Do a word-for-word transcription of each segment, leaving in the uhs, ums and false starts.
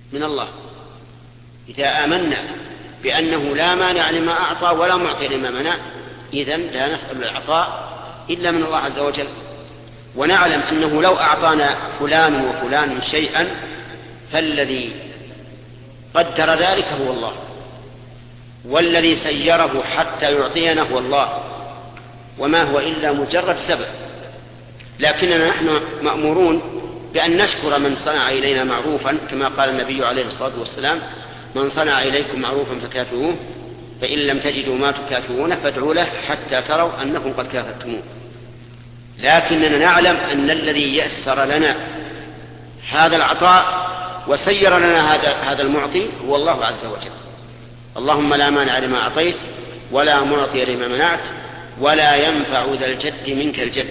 من الله. إذا آمنا بأنه لا مانع لما أعطى ولا معطي لما منع، إذن لا نسأل العطاء إلا من الله عز وجل. ونعلم أنه لو أعطانا فلان وفلان شيئا فالذي قدر ذلك هو الله، والذي سيره حتى يعطينا هو الله، وما هو إلا مجرد سبب. لكننا نحن مأمورون بأن نشكر من صنع إلينا معروفا، كما قال النبي عليه الصلاة والسلام: من صنع إليكم معروفا فكافئوه، فإن لم تجدوا ما تكافئونه فادعوا له حتى تروا أنكم قد كافأتموه. لكننا نعلم أن الذي يسر لنا هذا العطاء وسير لنا هذا هذا المعطي هو الله عز وجل. اللهم لا مانع لما أعطيت ولا معطي لما منعت ولا ينفع ذا الجد منك الجد.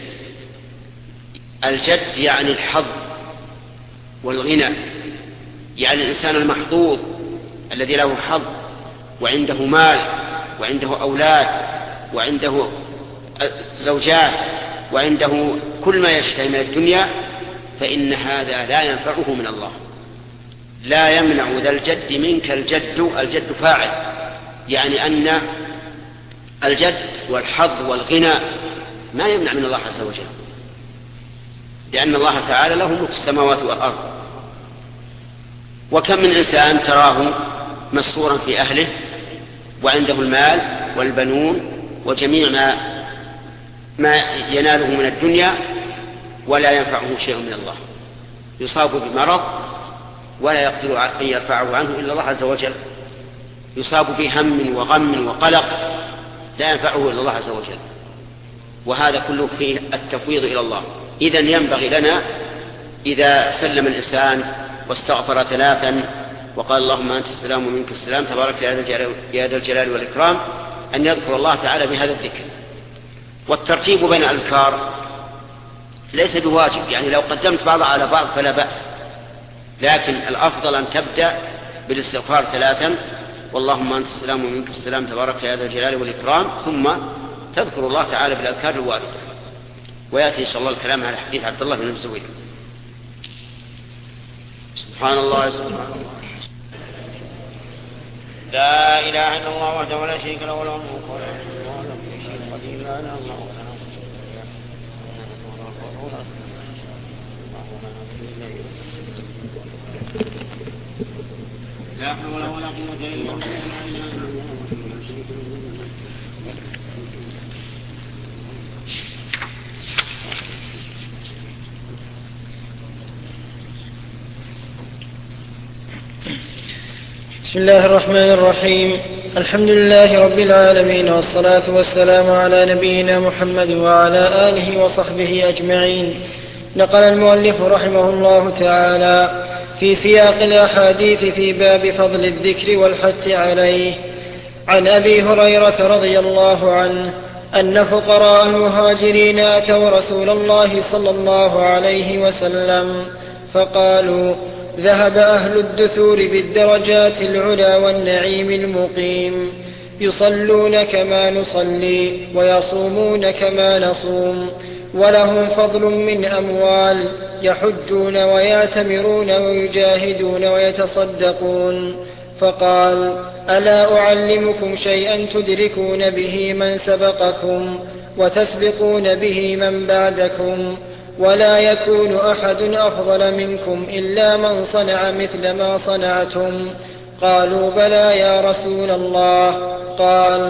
الجد يعني الحظ والغنى، يعني الإنسان المحظوظ الذي له حظ وعنده مال وعنده أولاد وعنده زوجات وعنده كل ما يشتهي من الدنيا، فإن هذا لا ينفعه من الله. لا يمنع ذا الجد منك الجد. الجد فاعل، يعني أن الجد والحظ والغنى ما يمنع من الله عز وجل، لأن الله تعالى له ملك السماوات والأرض. وكم من إنسان تراه مسرورا في أهله وعنده المال والبنون وجميع ما, ما يناله من الدنيا ولا ينفعه شيء من الله، يصاب بمرض ولا يقدر أن يرفعه عنه إلا الله عز وجل، يصاب بهم وغم وقلق لا ينفعه إلا الله عز وجل، وهذا كله فيه التفويض إلى الله. إذن ينبغي لنا إذا سلم الإنسان واستغفر ثلاثا وقال اللهم أنت السلام ومنك السلام تبارك يا ذا الجلال والإكرام أن يذكر الله تعالى بهذا الذكر. والترتيب بين الأذكار ليس بواجب، يعني لو قدمت بعضها على بعض فلا بأس، لكن الأفضل أن تبدأ بالاستغفار ثلاثا واللهم أنت السلام ومنك السلام تبارك يا ذا الجلال والإكرام، ثم تذكر الله تعالى بالأذكار الواردة. ويأتي إن شاء الله الكلام على حديث عبد الله بن مسعود. سبحان الله سبحان الله لا إله إلا الله وحده لا شريك له وله الملك وله الحمد وهو على كل شيء قدير. لا إله إلا الله لا حول ولا قوة إلا بالله. بسم الله الرحمن الرحيم. الحمد لله رب العالمين، والصلاة والسلام على نبينا محمد وعلى آله وصحبه أجمعين. نقل المؤلف رحمه الله تعالى في سياق الأحاديث في باب فضل الذكر والحث عليه عن أبي هريرة رضي الله عنه أن فقراء المهاجرين أتوا رسول الله صلى الله عليه وسلم فقالوا ذهب أهل الدثور بالدرجات العلى والنعيم المقيم، يصلون كما نصلي ويصومون كما نصوم، ولهم فضل من أموال، يحجون ويعتمرون ويجاهدون ويتصدقون. فقال ألا أعلمكم شيئا تدركون به من سبقكم وتسبقون به من بعدكم، ولا يكون أحد أفضل منكم إلا من صنع مثل ما صنعتم. قالوا بلى يا رسول الله. قال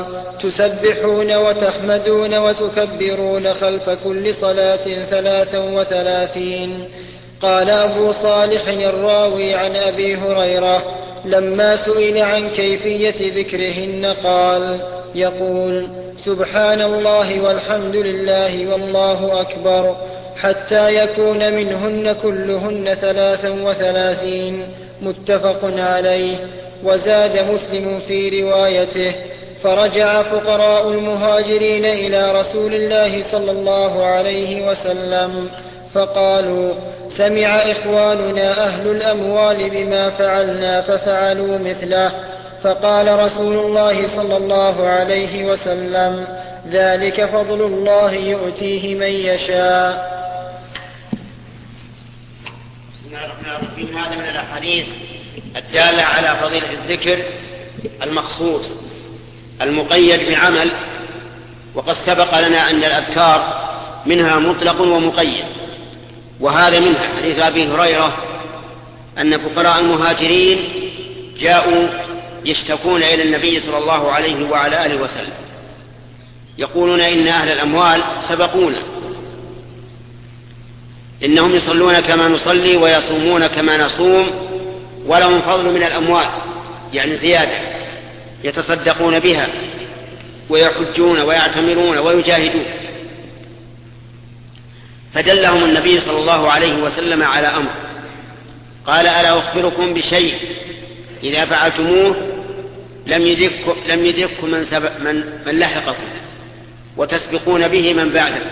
تسبحون وتحمدون وتكبرون خلف كل صلاة ثلاثا وثلاثين. قال أبو صالح الراوي عن أبي هريرة لما سئل عن كيفية ذكرهن قال يقول سبحان الله والحمد لله والله أكبر حتى يكون منهن كلهن ثلاثا وثلاثين. متفق عليه. وزاد مسلم في روايته فرجع فقراء المهاجرين إلى رسول الله صلى الله عليه وسلم فقالوا سمع إخواننا أهل الأموال بما فعلنا ففعلوا مثله. فقال رسول الله صلى الله عليه وسلم ذلك فضل الله يؤتيه من يشاء. هذا من الأحاديث الدالة على فضيلة الذكر المخصوص المقيد بعمل. وقد سبق لنا أن الأذكار منها مطلق ومقيد، وهذا منها حديث أبي هريرة أن فقراء المهاجرين جاءوا يشتكون إلى النبي صلى الله عليه وعلى آله وسلم يقولون إن أهل الأموال سبقونا، إنهم يصلون كما نصلي ويصومون كما نصوم ولهم فضل من الأموال، يعني زيادة، يتصدقون بها ويحجون ويعتمرون ويجاهدون. فدلهم النبي صلى الله عليه وسلم على أمر، قال: ألا أخبركم بشيء إذا فعلتموه لم يدرككم لم يدرككم من, من, من لحقكم وتسبقون به من بعدكم؟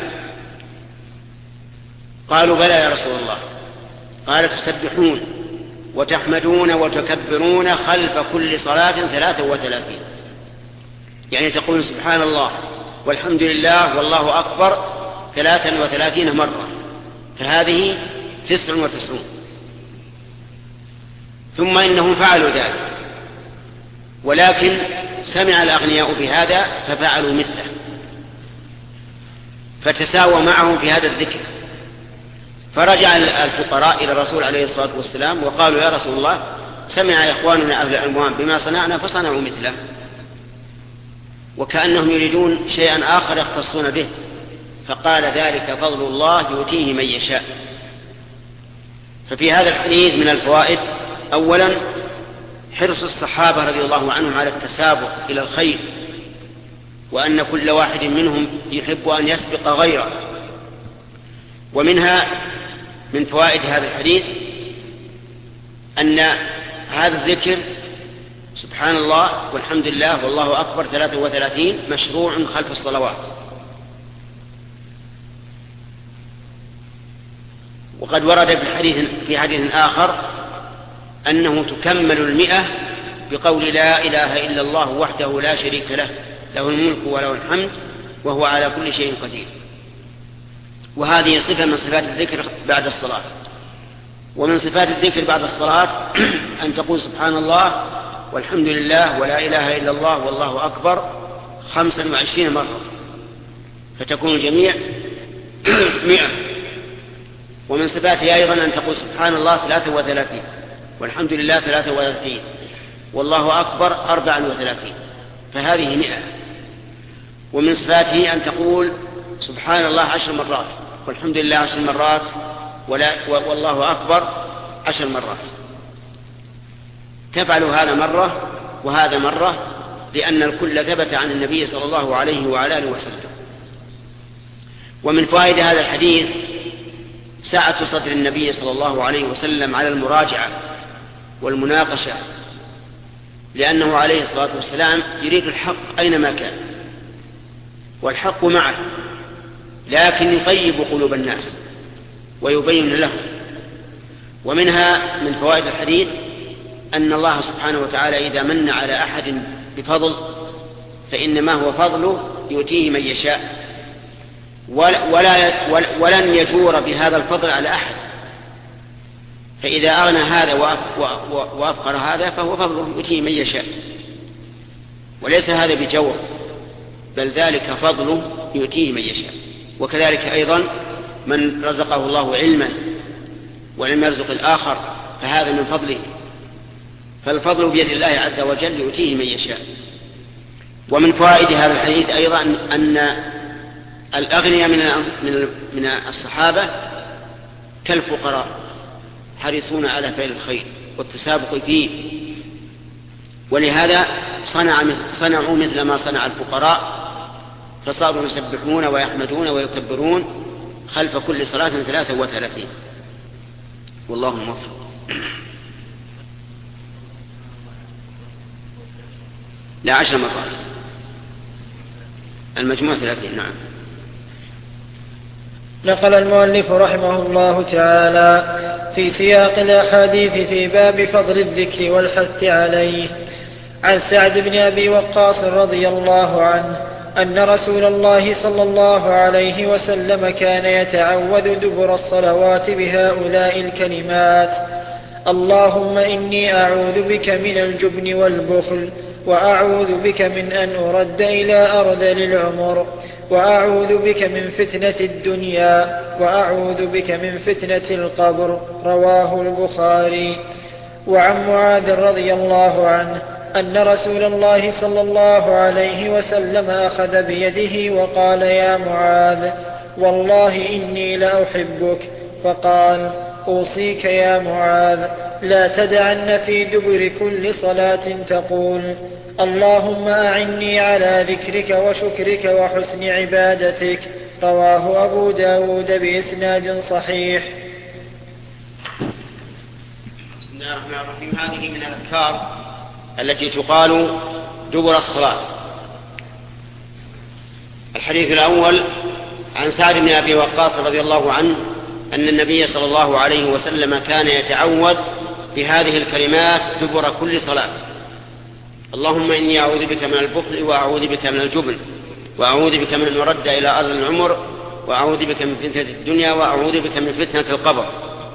قالوا: بلى يا رسول الله. قال: تسبحون وتحمدون وتكبرون خلف كل صلاة ثلاثة وثلاثين، يعني تقول سبحان الله والحمد لله والله أكبر ثلاثا وثلاثين مرة، فهذه تسع وتسعون. ثم إنهم فعلوا ذلك، ولكن سمع الأغنياء بهذا ففعلوا مثله، فتساوى معهم في هذا الذكر. فرجع الفقراء إلى الرسول عليه الصلاة والسلام وقالوا: يا رسول الله، سمع إخواننا أهل الأموال بما صنعنا فصنعوا مثله، وكأنهم يريدون شيئا آخر يختصون به. فقال: ذلك فضل الله يؤتيه من يشاء. ففي هذا الحديث من الفوائد: أولا حرص الصحابة رضي الله عنهم على التسابق إلى الخير، وأن كل واحد منهم يحب أن يسبق غيره. ومنها من فوائد هذا الحديث أن هذا الذكر سبحان الله والحمد لله والله أكبر ثلاثة وثلاثين مشروع خلف الصلوات. وقد ورد في حديث, في حديث آخر أنه تكمل المئة بقول: لا إله إلا الله وحده لا شريك له، له الملك وله الحمد وهو على كل شيء قدير. وهذه صفة من صفات الذكر بعد الصلاة. ومن صفات الذكر بعد الصلاة أن تقول سبحان الله والحمد لله ولا إله إلا الله والله أكبر خمسا وعشرين مرة، فتكون الجميع مئة. ومن صفاته أيضا أن تقول سبحان الله ثلاثة وثلاثين والحمد لله ثلاثة وثلاثين والله أكبر أربعا وثلاثين، فهذه مئة. ومن صفاته أن تقول سبحان الله عشر مرات والحمد لله عشر مرات ولا والله أكبر عشر مرات. تفعل هذا مرة وهذا مرة، لأن الكل ثبت عن النبي صلى الله عليه وعلى آله وسلم. ومن فوائد هذا الحديث سعة صدر النبي صلى الله عليه وسلم على المراجعة والمناقشة، لأنه عليه الصلاة والسلام يريد الحق أينما كان، والحق معه، لكن يطيب قلوب الناس ويبين لهم. ومنها من فوائد الحديث أن الله سبحانه وتعالى إذا من على أحد بفضل فإنما هو فضله يؤتيه من يشاء، ولا ولن يجور بهذا الفضل على أحد. فإذا أغنى هذا وأفقر هذا فهو فضله يؤتيه من يشاء، وليس هذا بجور، بل ذلك فضله يؤتيه من يشاء. وكذلك أيضا من رزقه الله علما ولم يرزق الآخر فهذا من فضله، فالفضل بيد الله عز وجل يؤتيه من يشاء. ومن فوائد هذا الحديث أيضا أن الأغنياء من من الصحابة كالفقراء حريصون على فعل الخير والتسابق فيه، ولهذا صنع صنعوا مثل ما صنع الفقراء، فصاروا يسبحون ويحمدون ويكبرون خلف كل صلاة ثلاثة وثلاثين. والله موفق. لا عشر مرات، المجموع ثلاثين. نعم. نقل المؤلف رحمه الله تعالى في سياق الأحاديث في باب فضل الذكر والحث عليه عن سعد بن أبي وقاص رضي الله عنه أن رسول الله صلى الله عليه وسلم كان يتعوذ دبر الصلوات بهؤلاء الكلمات: اللهم إني أعوذ بك من الجبن والبخل، وأعوذ بك من أن أرد إلى أرذل العمر، وأعوذ بك من فتنة الدنيا، وأعوذ بك من فتنة القبر. رواه البخاري. وعن معاذ رضي الله عنه أن رسول الله صلى الله عليه وسلم أخذ بيده وقال: يا معاذ، والله إني لأحبك. فقال: أوصيك يا معاذ لا تدعن في دبر كل صلاة تقول: اللهم أعني على ذكرك وشكرك وحسن عبادتك. رواه أبو داود بإسناد صحيح. بسم الله الرحمن الرحيم. هذه من الأذكار التي تقال دبر الصلاة. الحديث الأول عن سعد بن أبي وقاص رضي الله عنه أن النبي صلى الله عليه وسلم كان يتعوذ بهذه الكلمات دبر كل صلاة: اللهم إني أعوذ بك من البخل، وأعوذ بك من الجبن، وأعوذ بك من أن أرد إلى أرض العمر، وأعوذ بك من فتنة الدنيا، وأعوذ بك من فتنة القبر.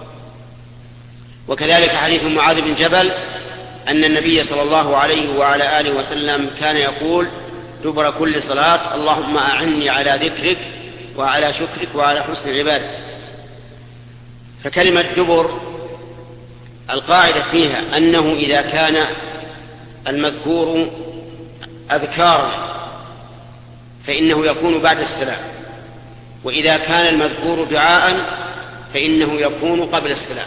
وكذلك حديث معاذ بن جبل أن النبي صلى الله عليه وعلى آله وسلم كان يقول دبر كل صلاة: اللهم أعني على ذكرك وعلى شكرك وعلى حسن عبادتك. فكلمة دبر القاعدة فيها أنه إذا كان المذكور أذكارا فإنه يكون بعد السلام، وإذا كان المذكور دعاء فإنه يكون قبل السلام،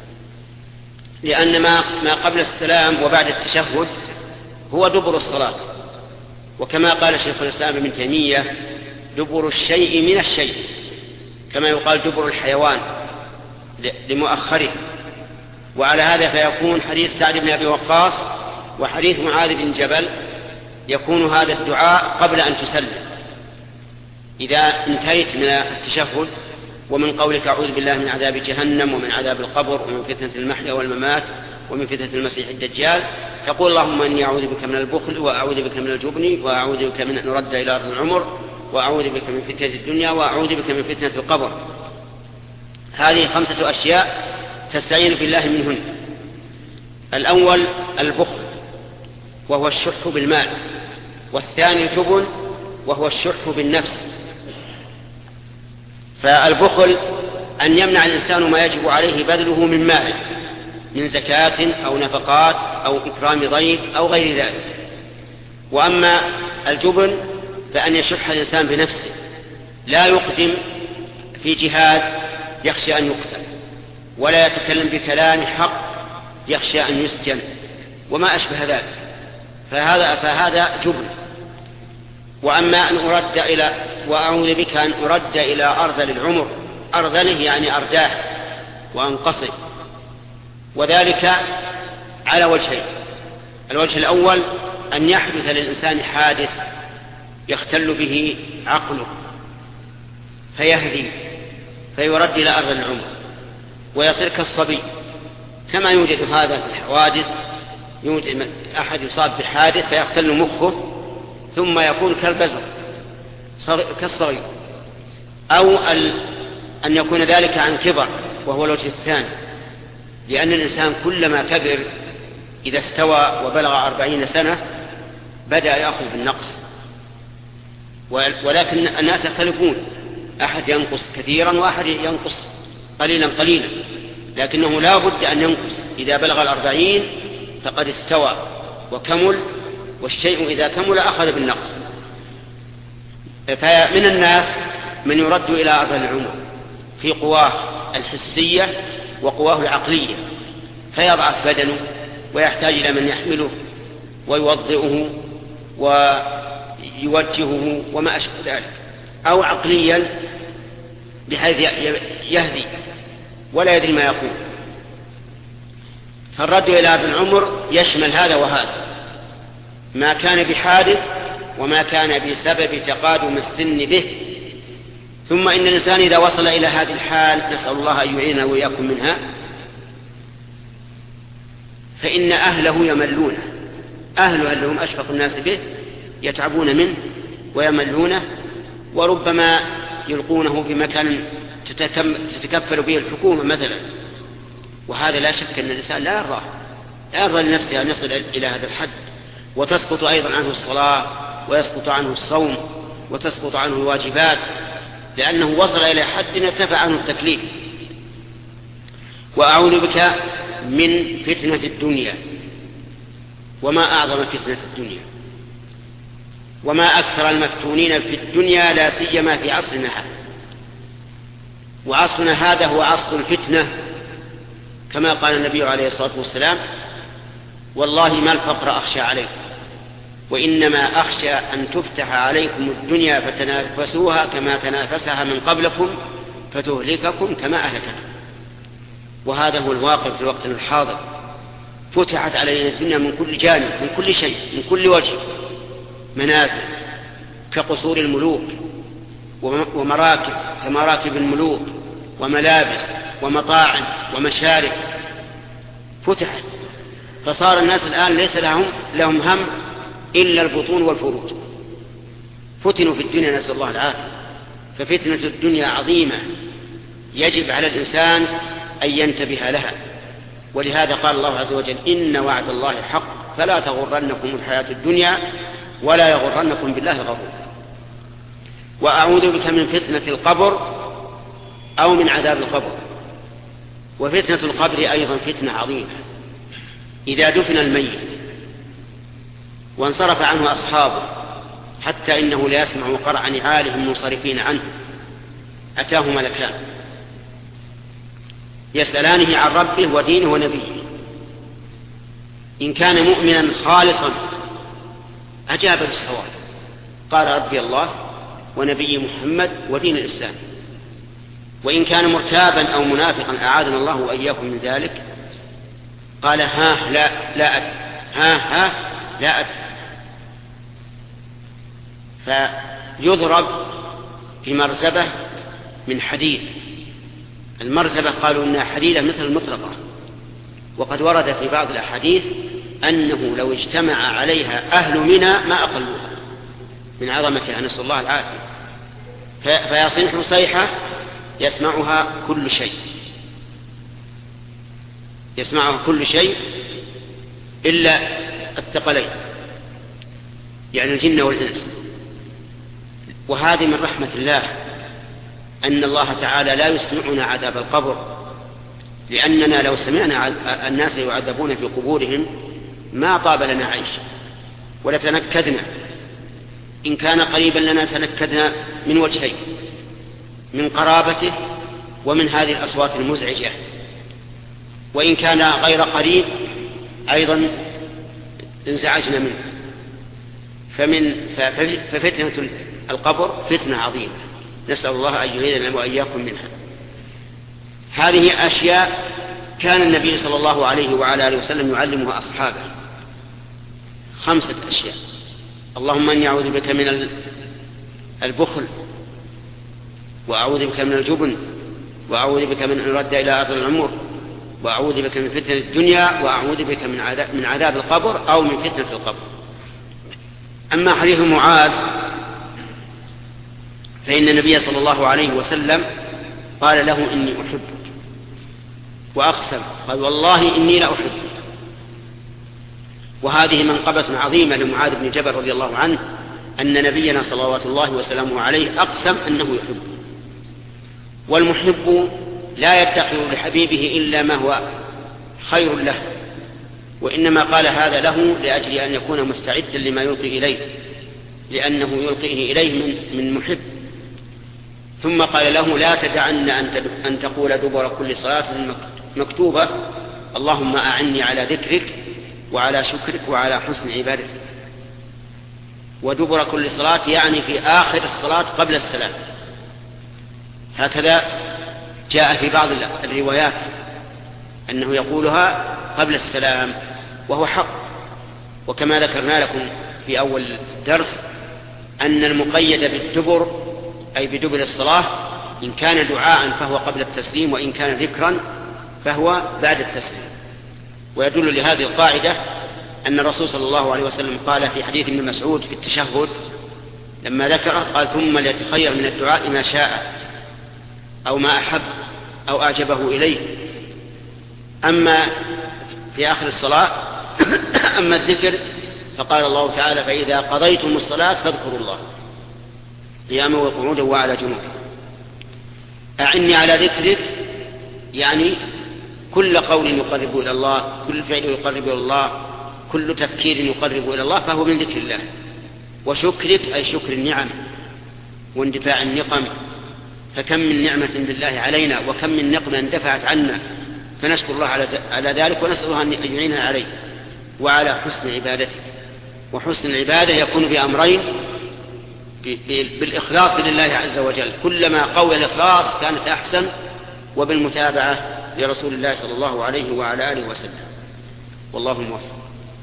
لأن ما قبل السلام وبعد التشهد هو دبر الصلاة. وكما قال شيخ الإسلام ابن تيمية: دبر الشيء من الشيء، كما يقال دبر الحيوان لمؤخره. وعلى هذا فيكون حديث سعد بن أبي وقاص وحديث معاذ بن جبل يكون هذا الدعاء قبل أن تسلم، إذا انتهيت من التشهد ومن قولك أعوذ بالله من عذاب جهنم ومن عذاب القبر ومن فتنة المحيا والممات ومن فتنة المسيح الدجال، تقول: اللهم إني أعوذ بك من البخل، وأعوذ بك من الجبن، وأعوذ بك من أن أرد إلى أرض العمر، وأعوذ بك من فتنة الدنيا، وأعوذ بك من فتنة القبر. هذه خمسة أشياء تستعين بالله منهن. الأول البخل وهو الشح بالمال، والثاني الجبن وهو الشح بالنفس. فالبخل أن يمنع الإنسان ما يجب عليه بذله من ماله من زكاة أو نفقات أو إكرام ضيف أو غير ذلك. وأما الجبن فأن يشح الإنسان بنفسه، لا يقدم في جهاد يخشى أن يقتل، ولا يتكلم بكلام حق يخشى أن يسجن وما أشبه ذلك، فهذا, فهذا جبن. وأما أن أرد إلى وأعوذ بك أن أرد إلى أرذل العمر، أرذله يعني أرداه وأنقصه، وذلك على وجهين: الوجه الأول أن يحدث للإنسان حادث يختل به عقله فيهدي فيرد إلى أرذل العمر ويصير كالصبي، كما يوجد هذا في الحوادث، يوجد أحد يصاب بالحادث فيختل مخه ثم يكون كالبزر كالصغير، أو أن يكون ذلك عن كبر وهو الوجه الثاني، لأن الإنسان كلما كبر إذا استوى وبلغ أربعين سنة بدأ يأخذ بالنقص. ولكن الناس يختلفون، أحد ينقص كثيرا وأحد ينقص قليلا قليلا، لكنه لا بد أن ينقص. إذا بلغ الأربعين فقد استوى وكمل، والشيء إذا كمل أخذ بالنقص. فمن الناس من يرد إلى أرذل العمر في قواه الحسية وقواه العقلية، فيضعف بدنه ويحتاج إلى من يحمله ويوضئه ويوجهه وما أشبه ذلك، أو عقليا بحيث يهدي ولا يدري ما يقول. فالرد إلى أرذل العمر يشمل هذا وهذا، ما كان بحادث وما كان بسبب تقادم السن به. ثم إن الإنسان إذا وصل إلى هذه الحال، نسأل الله أن يعيننا وإياكم منها، فإن أهله يملونه، أهله اللي هم أشفق الناس به يتعبون منه ويملونه، وربما يلقونه في مكان تتكفل به الحكومة مثلا وهذا لا شك أن الإنسان لا يرضاه، لا يرضى لنفسه أن يصل إلى هذا الحد. وتسقط أيضا عنه الصلاة، ويسقط عنه الصوم، وتسقط عنه الواجبات، لأنه وصل إلى حد ارتفع عنه التكليف. وأعوذ بك من فتنة الدنيا. وما أعظم فتنة الدنيا، وما أكثر المفتونين في الدنيا، لا سيما في عصرنا هذا. وعصرنا هذا هو عصر الفتنة، كما قال النبي عليه الصلاة والسلام: والله ما الفقر أخشى عليكم، وإنما أخشى أن تفتح عليكم الدنيا فتنافسوها كما تنافسها من قبلكم فتهلككم كما أهلكتكم. وهذا هو الواقع في الوقت الحاضر. فتحت علينا الدنيا من كل جانب، من كل شيء، من كل وجه. منازل كقصور الملوك، ومراكب كمراكب الملوك، وملابس ومطاعم ومشارب فتحت. فصار الناس الآن ليس لهم, لهم هم إلا البطون والفروج. فتنوا في الدنيا، نسأل الله العافية. ففتنة الدنيا عظيمة، يجب على الإنسان أن ينتبه لها. ولهذا قال الله عز وجل: إن وعد الله حق فلا تغرنكم الحياة الدنيا ولا يغرنكم بالله الغرور. وأعوذ بك من فتنة القبر أو من عذاب القبر. وفتنة القبر أيضا فتنة عظيمة. إذا دفن الميت وانصرف عنه أصحابه حتى إنه لا يسمع قرع نعالهم منصرفين عنه، أتاه ملكان يسألانه عن ربه ودينه ونبيه. إن كان مؤمنا خالصا أجاب بالصواب، قال: ربي الله ونبي محمد ودين الإسلام. وإن كان مرتابا أو منافقا أعاذنا الله وإياكم من ذلك، قال: ها لا لا أدري، ها ها لا أدري. فيضرب بمرزبة من حديد. المرزبة قالوا إنها حديدة مثل المطرقة، وقد ورد في بعض الأحاديث أنه لو اجتمع عليها أهل منى ما أقلوها من عظمتها، نسأل الله العافية. فيصيح صيحة يسمعها كل شيء، يسمعها كل شيء إلا الثقلين، يعني الجن والإنس. وهذه من رحمة الله أن الله تعالى لا يسمعنا عذاب القبر، لأننا لو سمعنا الناس يعذبون في قبورهم ما طاب لنا عيش ولتنكدنا. إن كان قريبا لنا تنكدنا من وجهين: من قرابته ومن هذه الأصوات المزعجة. وإن كان غير قريب أيضا انزعجنا منه. فمن ففتنة القبر فتنة عظيمة، نسأل الله أن يعيذنا وإياكم منها. هذه أشياء كان النبي صلى الله عليه وعلى آله وسلم يعلمها أصحابه. خمسة أشياء: اللهم إني أعوذ بك من البخل، وأعوذ بك من الجبن، وأعوذ بك من أن يرد إلى أرض العمر، وأعوذ بك من فتنة الدنيا، وأعوذ بك من عذاب, من عذاب القبر أو من فتنة القبر. أما حديث معاذ فإن النبي صلى الله عليه وسلم قال له: إني أحبك، وأقسم قال: والله إني لا أحبك. وهذه منقبة عظيمة لمعاذ بن جبل رضي الله عنه، أن نبينا صلوات الله وسلامه عليه أقسم أنه يحبه. والمحب لا يدخر لحبيبه إلا ما هو خير له، وإنما قال هذا له لأجل أن يكون مستعدا لما يلقي إليه، لأنه يلقيه إليه من, من محب. ثم قال له: لا تدعن أن تقول دبر كل صلاة مكتوبة: اللهم أعني على ذكرك وعلى شكرك وعلى حسن عبادتك. ودبر كل صلاة يعني في آخر الصلاة قبل السلام. هكذا جاء في بعض الروايات أنه يقولها قبل السلام، وهو حق. وكما ذكرنا لكم في أول الدرس أن المقيد بالدبر أي بدبر الصلاة إن كان دعاء فهو قبل التسليم، وإن كان ذكرا فهو بعد التسليم. ويدل لهذه القاعدة أن الرسول صلى الله عليه وسلم قال في حديث ابن مسعود في التشهد لما ذكره قال: ثم ليتخير من الدعاء ما شاء أو ما أحب أو أعجبه إليه. أما في آخر الصلاة أما الذكر فقال الله تعالى: فإذا قضيتم الصلاة فاذكروا الله قياما وقعودا وعلى جنوبكم. أعني على ذكرك يعني كل قول يقرب إلى الله، كل فعل يقرب إلى الله، كل تفكير يقرب إلى الله فهو من ذكر الله. وشكرك أي شكر النعم واندفاع النقم، فكم من نعمة بالله علينا وكم من نقمة اندفعت عنا، فنشكر الله على ذلك ونسأله أن يعيننا عليه وعلى حسن عبادته. وحسن العبادة يكون بأمرين: بالإخلاص لله عز وجل، كلما قوي الإخلاص كانت أحسن، وبالمتابعة لرسول الله صلى الله عليه وعلى آله وسلم. والله موفق.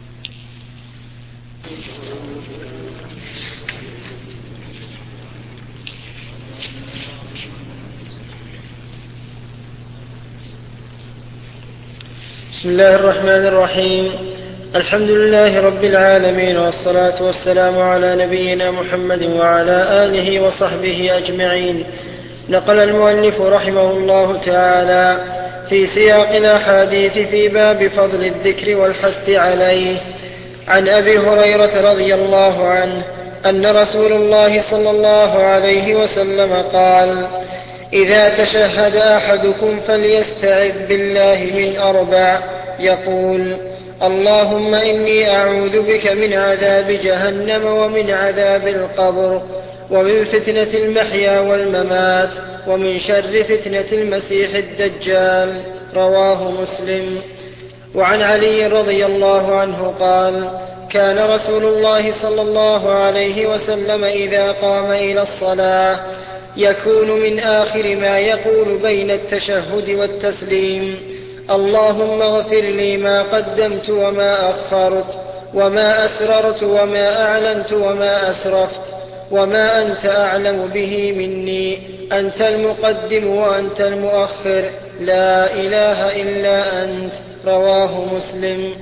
بسم الله الرحمن الرحيم. الحمد لله رب العالمين، والصلاة والسلام على نبينا محمد وعلى آله وصحبه أجمعين. نقل المؤلف رحمه الله تعالى في سياق الأحاديث في باب فضل الذكر والحث عليه عن أبي هريرة رضي الله عنه أن رسول الله صلى الله عليه وسلم قال: إذا تشهد أحدكم فليستعذ بالله من أربع، يقول: اللهم إني أعوذ بك من عذاب جهنم ومن عذاب القبر ومن فتنة المحيا والممات ومن شر فتنة المسيح الدجال. رواه مسلم. وعن علي رضي الله عنه قال: كان رسول الله صلى الله عليه وسلم إذا قام إلى الصلاة يكون من آخر ما يقول بين التشهد والتسليم: اللهم اغفر لي ما قدمت وما أخرت وما أسررت وما أعلنت وما أسرفت وما أنت أعلم به مني، أنت المقدم وأنت المؤخر، لا إله إلا أنت. رواه مسلم.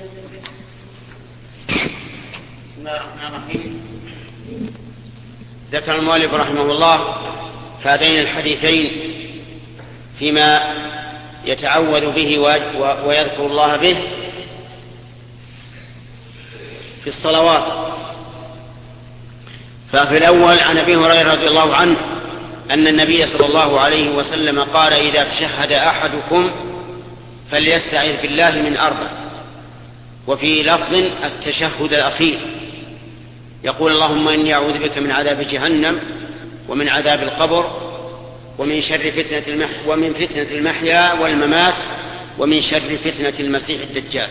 بسم الله الرحمن الرحيم. ذكر المؤلف رحمه الله هذين الحديثين فيما يتعوذ به ويذكر الله به في الصلوات. ففي الأول عن أبي هريرة رضي الله عنه أن النبي صلى الله عليه وسلم قال: إذا تشهد أحدكم فليستعذ بالله من أربع. وفي لفظ التشهد الأخير يقول: اللهم إني أعوذ بك من عذاب جهنم ومن عذاب القبر ومن شر فتنة المحيا ومن فتنة المحيا والممات ومن شر فتنة المسيح الدجال.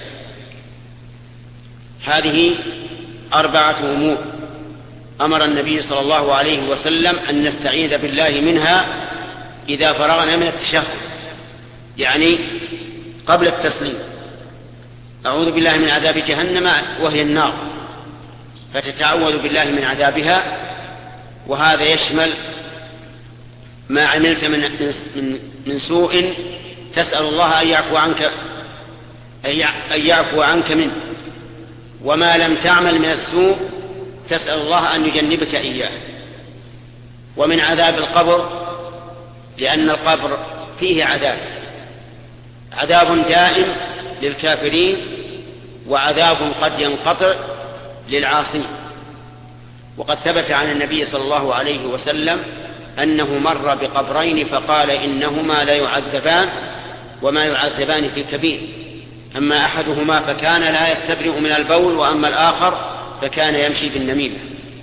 هذه أربعة أمور أمر النبي صلى الله عليه وسلم أن نستعيذ بالله منها إذا فرغنا من التشهد، يعني قبل التسليم. أعوذ بالله من عذاب جهنم وهي النار، فتتعوذ بالله من عذابها، وهذا يشمل ما عملت من, من, من سوء تسأل الله أن يعفو عنك أن يعفو عنك منه، وما لم تعمل من السوء تسأل الله أن يجنبك إياه. ومن عذاب القبر لأن القبر فيه عذاب، عذاب دائم للكافرين وعذاب قد ينقطع للعاصين. وقد ثبت عن النبي صلى الله عليه وسلم أنه مر بقبرين فقال: إنهما لا يعذبان وما يعذبان في كبير، أما أحدهما فكان لا يستبرئ من البول، وأما الآخر فكان يمشي بالنميمة.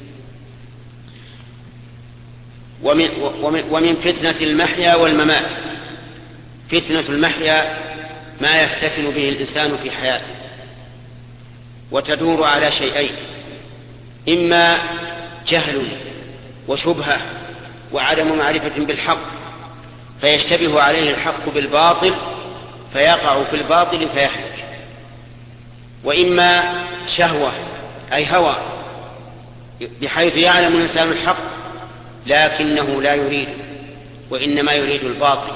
ومن, ومن فتنة المحيا والممات. فتنة المحيا ما يفتتن به الإنسان في حياته، وتدور على شيئين: إما جهل وشبهة وعدم معرفة بالحق فيشتبه عليه الحق بالباطل فيقع في الباطل فيحلك، وإما شهوة أي هوى بحيث يعلم الإنسان الحق لكنه لا يريد وإنما يريد الباطل.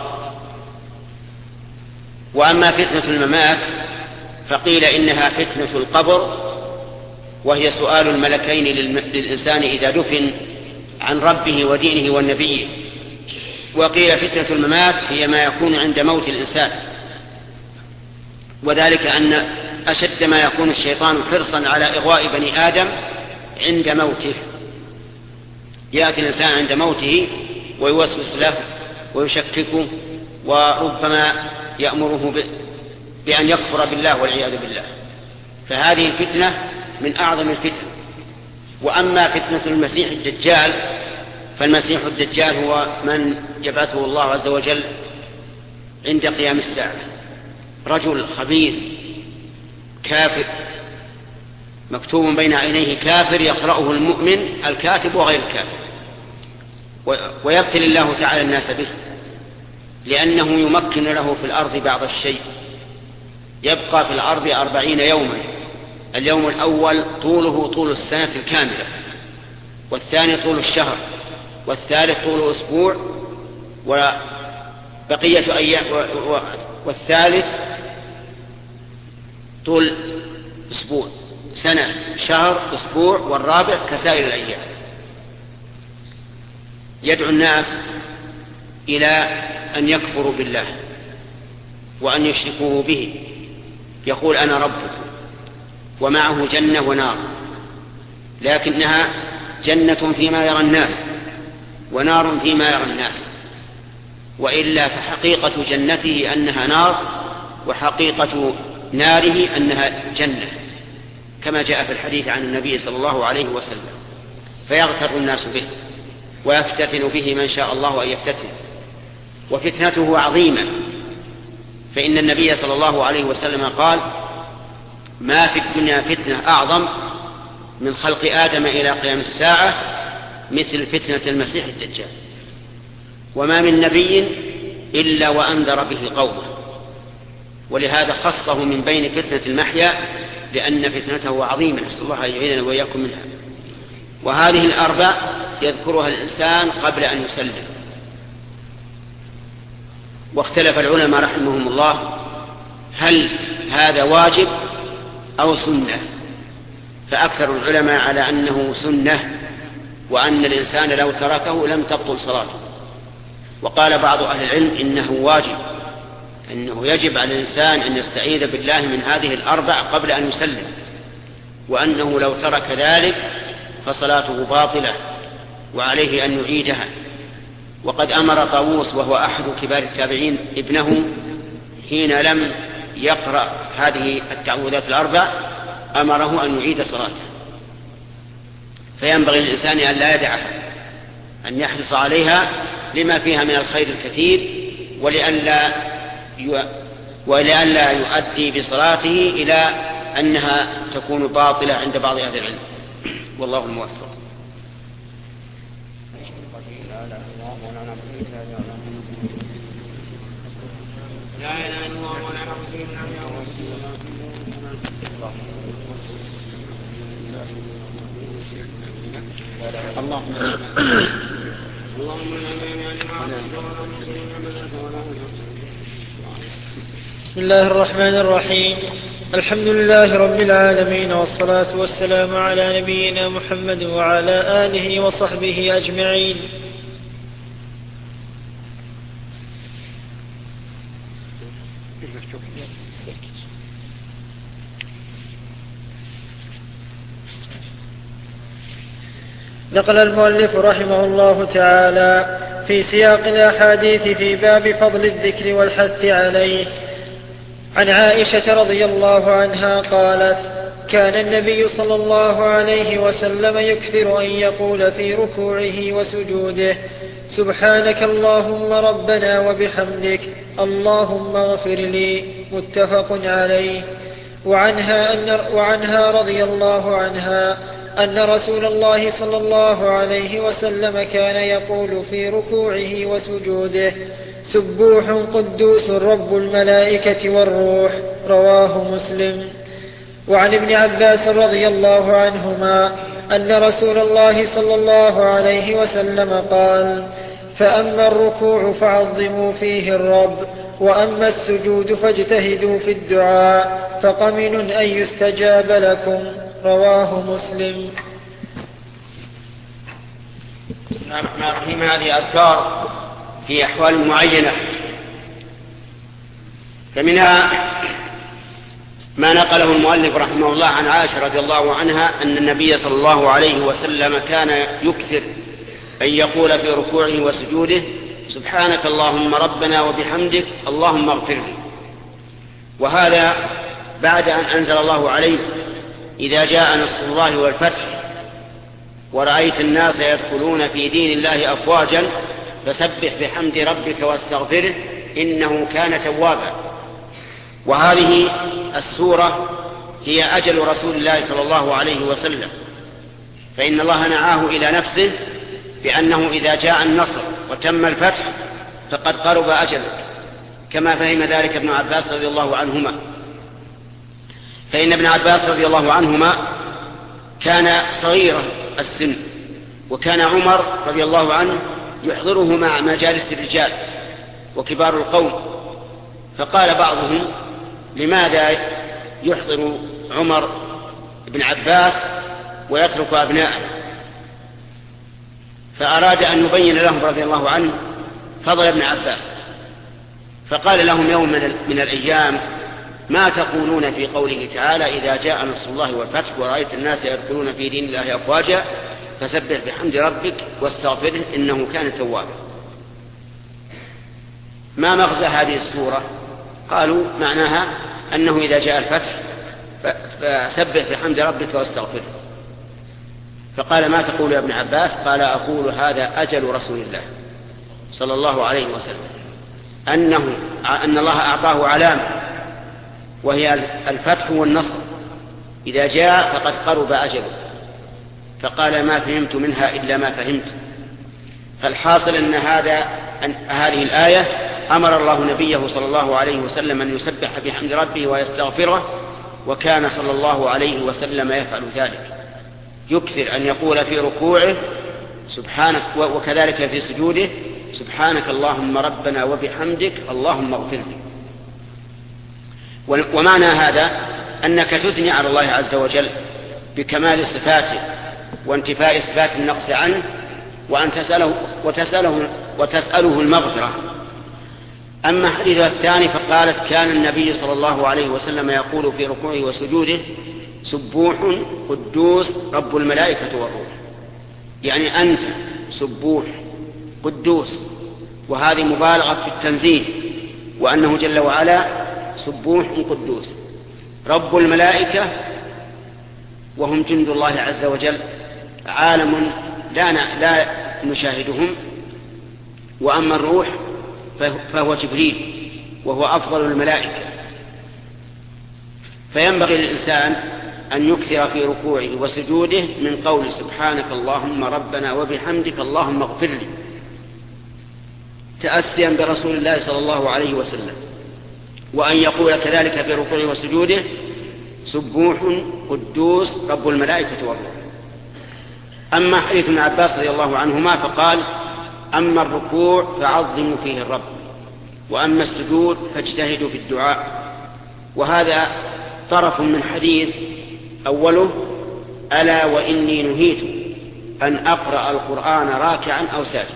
وأما فتنة الممات فقيل إنها فتنة القبر، وهي سؤال الملكين للإنسان إذا دفن عن ربه ودينه والنبي. وقيل فتنة الممات هي ما يكون عند موت الإنسان، وذلك أن أشد ما يكون الشيطان حرصا على إغواء بني آدم عند موته. يأتي الإنسان عند موته ويوسوس له ويشككه، وربما يأمره بأن يكفر بالله والعياذ بالله. فهذه الفتنة من أعظم الفتن. وأما فتنة المسيح الدجال، فالمسيح الدجال هو من يبعثه الله عز وجل عند قيام الساعة، رجل خبيث كافر مكتوب بين عينيه كافر يقرأه المؤمن الكاتب وغير الكاتب، ويبتلي الله تعالى الناس به لأنه يمكن له في الأرض بعض الشيء. يبقى في الأرض أربعين يوما، اليوم الأول طوله طول السنة الكاملة، والثاني طول الشهر، والثالث طول أسبوع، وبقية أيام، والثالث طول أسبوع، سنة، شهر، أسبوع، والرابع كسائر الأيام. يدعو الناس إلى أن يكفروا بالله وأن يشركوه به. يقول أنا ربكم، ومعه جنة ونار، لكنها جنة فيما يرى الناس ونار فيما يرى الناس، وإلا فحقيقة جنته أنها نار، وحقيقة ناره أنها جنة، كما جاء في الحديث عن النبي صلى الله عليه وسلم. فيغتر الناس به ويفتتن به من شاء الله أن يفتتن، وفتنته عظيمة. فإن النبي صلى الله عليه وسلم قال: ما في الدنيا فتنة أعظم من خلق آدم إلى قيام الساعة مثل فتنة المسيح الدجال، وما من نبي إلا وأنذر به قومه. ولهذا خصه من بين فتنة المحيا، لأن فتنته عظيمة، نسأل الله أن يعيذنا وإياكم منها. وهذه الأربع يذكرها الإنسان قبل أن يسلم. واختلف العلماء رحمهم الله هل هذا واجب أو سنة، فأكثر العلماء على أنه سنة، وأن الإنسان لو تركه لم تبطل صلاته. وقال بعض أهل العلم إنه واجب، أنه يجب على الإنسان أن يستعيذ بالله من هذه الأربع قبل أن يسلم، وأنه لو ترك ذلك فصلاته باطلة وعليه أن يعيدها. وقد أمر طاووس وهو أحد كبار التابعين ابنه حين لم يقرأ هذه التعوذات الأربع أمره أن يعيد صلاته. فينبغي للإنسان أن لا يدعها، أن يحرص عليها لما فيها من الخير الكثير، ولئلا ولئلا يؤدي بصلاته إلى أنها تكون باطلة عند بعض أهل العلم. والله الموفق. لا إله إلا الله ولا نعبد اللهم بسم الله الرحمن الرحيم. الحمد لله رب العالمين، والصلاة والسلام على نبينا محمد وعلى آله وصحبه أجمعين. نقل المؤلف رحمه الله تعالى في سياق الأحاديث في باب فضل الذكر والحث عليه عن عائشة رضي الله عنها قالت: كان النبي صلى الله عليه وسلم يكثر أن يقول في ركوعه وسجوده: سبحانك اللهم ربنا وبحمدك، اللهم اغفر لي. متفق عليه. وعنها, أن وعنها رضي الله عنها أن رسول الله صلى الله عليه وسلم كان يقول في ركوعه وسجوده: سبوح قدوس رب الملائكة والروح. رواه مسلم. وعن ابن عباس رضي الله عنهما أن رسول الله صلى الله عليه وسلم قال: فأما الركوع فعظموا فيه الرب، وأما السجود فاجتهدوا في الدعاء، فقمن أن يستجاب لكم. رواه مسلم. بسم الله الرحمن الرحيم. هذه أذكار في أحوال معينة، فمنها ما نقله المؤلف رحمه الله عن عائشة رضي الله عنها أن النبي صلى الله عليه وسلم كان يكثر أن يقول في ركوعه وسجوده سبحانك اللهم ربنا وبحمدك اللهم اغفر لي. وهذا بعد أن أنزل الله عليه إذا جاء نصر الله والفتح ورأيت الناس يدخلون في دين الله أفواجا فسبح بحمد ربك واستغفره إنه كان توابا. وهذه السورة هي أجل رسول الله صلى الله عليه وسلم، فإن الله نعاه إلى نفسه بأنه إذا جاء النصر وتم الفتح فقد قرب أجله، كما فهم ذلك ابن عباس رضي الله عنهما. فإن ابن عباس رضي الله عنهما كان صغير السن، وكان عمر رضي الله عنه يحضره مع مجالس الرجال وكبار القوم، فقال بعضهم لماذا يحضر عمر بن عباس ويترك أبناءه؟ فأراد أن يبين لهم رضي الله عنه فضل ابن عباس، فقال لهم يوم من الأيام ما تقولون في قوله تعالى إذا جاء نصر الله والفتح ورأيت الناس يدخلون في دين الله أفواجا فسبح بحمد ربك واستغفره إنه كان توابا. ما مغزى هذه السورة؟ قالوا معناها أنه إذا جاء الفتح فسبح بحمد ربك واستغفره. فقال ما تقول يا ابن عباس؟ قال أقول هذا أجل رسول الله صلى الله عليه وسلم، أنه أن الله أعطاه علامة وهي الفتح والنصر، إذا جاء فقد قرب أجله. فقال ما فهمت منها إلا ما فهمت. فالحاصل أن هذا أن هذه الآية أمر الله نبيه صلى الله عليه وسلم أن يسبح بحمد ربه ويستغفره، وكان صلى الله عليه وسلم يفعل ذلك، يكثر أن يقول في ركوعه سبحانك وكذلك في سجوده سبحانك اللهم ربنا وبحمدك اللهم اغفر لي. ومعنى هذا أنك تثني على الله عز وجل بكمال صفاته وانتفاء صفات النقص عنه، وأن تسأله وتسأله, وتسأله المغفرة. أما حديثها الثاني فقالت كان النبي صلى الله عليه وسلم يقول في ركوعه وسجوده سبوح قدوس رب الملائكة والروح، يعني أنت سبوح قدوس، وهذه مبالغة في التنزيه، وأنه جل وعلا سبوح قدوس رب الملائكة وهم جند الله عز وجل، عالم لا, لا نشاهدهم. وأما الروح فهو جبريل وهو أفضل الملائكة. فينبغي للإنسان أن يكثر في ركوعه وسجوده من قول سبحانك اللهم ربنا وبحمدك اللهم اغفر لي، تأسيا برسول الله صلى الله عليه وسلم. وأن يقول كذلك في ركوعه وسجوده سبوح قدوس رب الملائكة والروح. أما حديث ابن عباس رضي الله عنهما فقال أما الركوع فعظموا فيه الرب، وأما السجود فاجتهدوا في الدعاء. وهذا طرف من حديث أوله ألا وإني نهيت أن أقرأ القرآن راكعا أو ساجدا.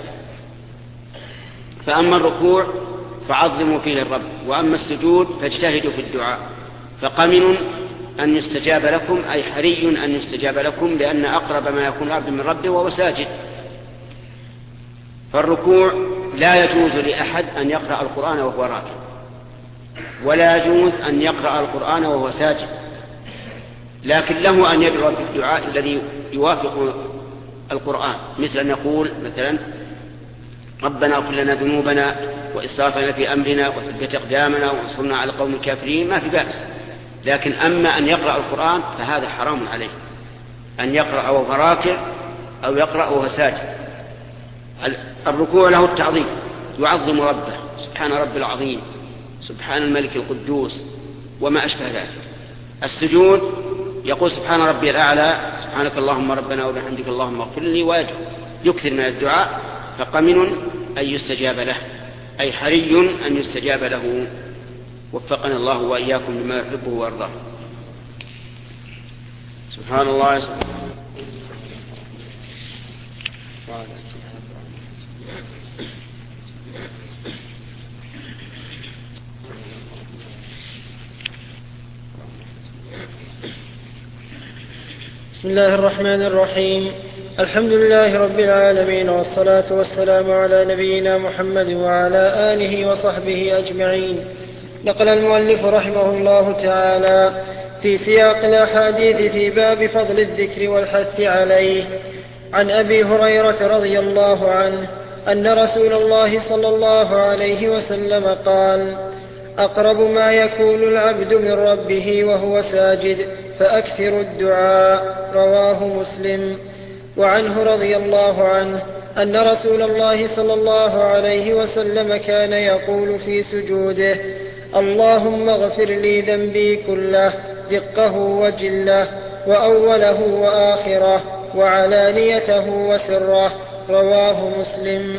فأما الركوع فعظموا فيه الرب، وأما السجود فاجتهدوا في الدعاء، فقمن أن يستجاب لكم، أي حري أن يستجاب لكم، لأن أقرب ما يكون العبد من ربه وهو ساجد. فالركوع لا يجوز لأحد أن يقرأ القرآن وهو راكع، ولا يجوز أن يقرأ القرآن وهو ساجد، لكن له أن يدعو بالدعاء الذي يوافق القرآن، مثل أن يقول مثلا ربنا اغفر لنا ذنوبنا وإسرافنا في أمرنا وثبت أقدامنا وانصرنا على القوم الكافرين، ما في بأس. لكن أما أن يقرأ القرآن فهذا حرام عليه، أن يقرأ وهو راكع أو يقرأ وهو ساجد. الركوع له التعظيم، يعظم ربه، سبحان رب العظيم، سبحان الملك القدوس، وما أشبه ذلك. السجود يقول سبحان ربي الأعلى، سبحانك اللهم ربنا وبحمدك اللهم اغفر لي، ويدعو يكثر من الدعاء، فقمن أن يستجاب له، أي حري أن يستجاب له. وفقنا الله وإياكم لما يحبه ويرضاه. سبحان الله سبحانه. بسم الله الرحمن الرحيم. الحمد لله رب العالمين، والصلاة والسلام على نبينا محمد وعلى آله وصحبه أجمعين. نقل المؤلف رحمه الله تعالى في سياق الأحاديث في باب فضل الذكر والحث عليه عن أبي هريرة رضي الله عنه أن رسول الله صلى الله عليه وسلم قال: أقرب ما يكون العبد من ربه وهو ساجد فأكثر الدعاء. رواه مسلم. وعنه رضي الله عنه أن رسول الله صلى الله عليه وسلم كان يقول في سجوده: اللهم اغفر لي ذنبي كله دقه وجله وأوله وآخره وعلانيته وسره. رواه مسلم.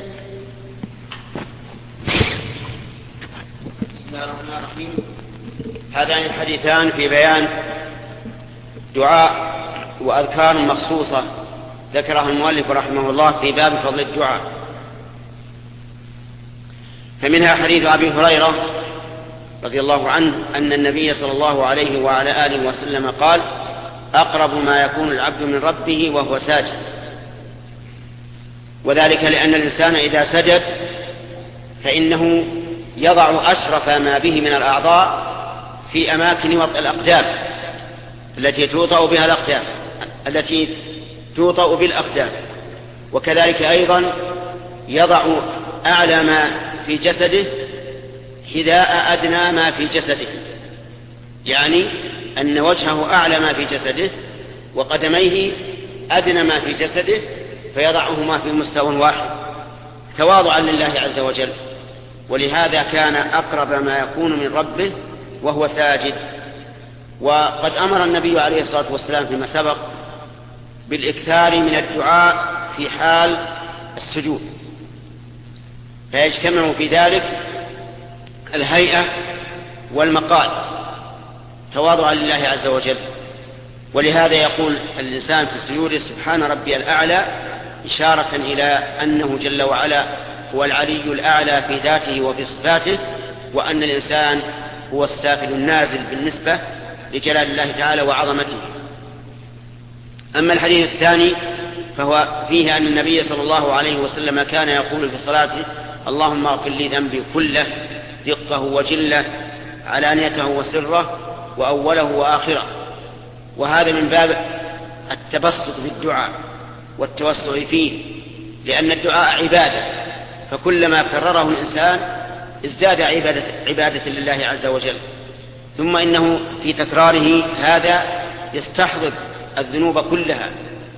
بسم الله الرحمن الرحيم. هذان الحديثان في بيان دعاء وأذكار مخصوصة ذكرها المؤلف رحمه الله في باب فضل الدعاء. فمنها حديث أبي هريرة رضي الله عنه أن النبي صلى الله عليه وعلى آله وسلم قال: أقرب ما يكون العبد من ربه وهو ساجد. وذلك لأن الإنسان إذا سجد فإنه يضع أشرف ما به من الأعضاء في أماكن وطئ الأقدام التي توطأ بها الأقدام التي توطأ بالأقدام، وكذلك أيضا يضع أعلى ما في جسده حذاء أدنى ما في جسده، يعني أن وجهه أعلى ما في جسده وقدميه أدنى ما في جسده، فيضعهما في مستوى واحد تواضعا لله عز وجل. ولهذا كان أقرب ما يكون من ربه وهو ساجد. وقد أمر النبي عليه الصلاة والسلام فيما سبق بالإكثار من الدعاء في حال السجود، فيجتمع في ذلك الهيئة والمقال تواضعا لله عز وجل. ولهذا يقول الإنسان في السجود: سبحان ربي الأعلى، إشارة إلى أنه جل وعلا هو العلي الأعلى في ذاته وفي صفاته، وأن الإنسان هو السافل النازل بالنسبة لجلال الله تعالى وعظمته. أما الحديث الثاني فهو فيه أن النبي صلى الله عليه وسلم كان يقول في صلاته: اللهم اغفر لي ذنبي كله دقه وجله علانيته وسره وأوله وآخره. وهذا من باب التبسط بالدعاء والتوسع فيه، لأن الدعاء عبادة، فكلما كرره الإنسان ازداد عبادة, عبادة لله عز وجل. ثم إنه في تكراره هذا يستحضر الذنوب كلها،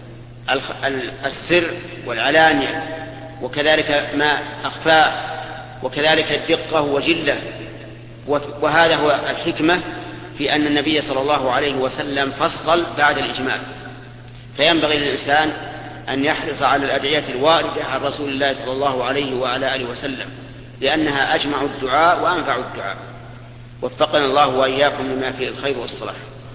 السر والعلانية، وكذلك ما أخفى، وكذلك الدقة وجلة. وهذا هو الحكمة في أن النبي صلى الله عليه وسلم فصل بعد الإجمال. فينبغي للإنسان أن يحرص على الأدعية الواردة عن رسول الله صلى الله عليه وعلى آله وسلم، لأنها أجمع الدعاء وأنفع الدعاء. وفقنا الله وإياكم لما فيه الخير والصلاح.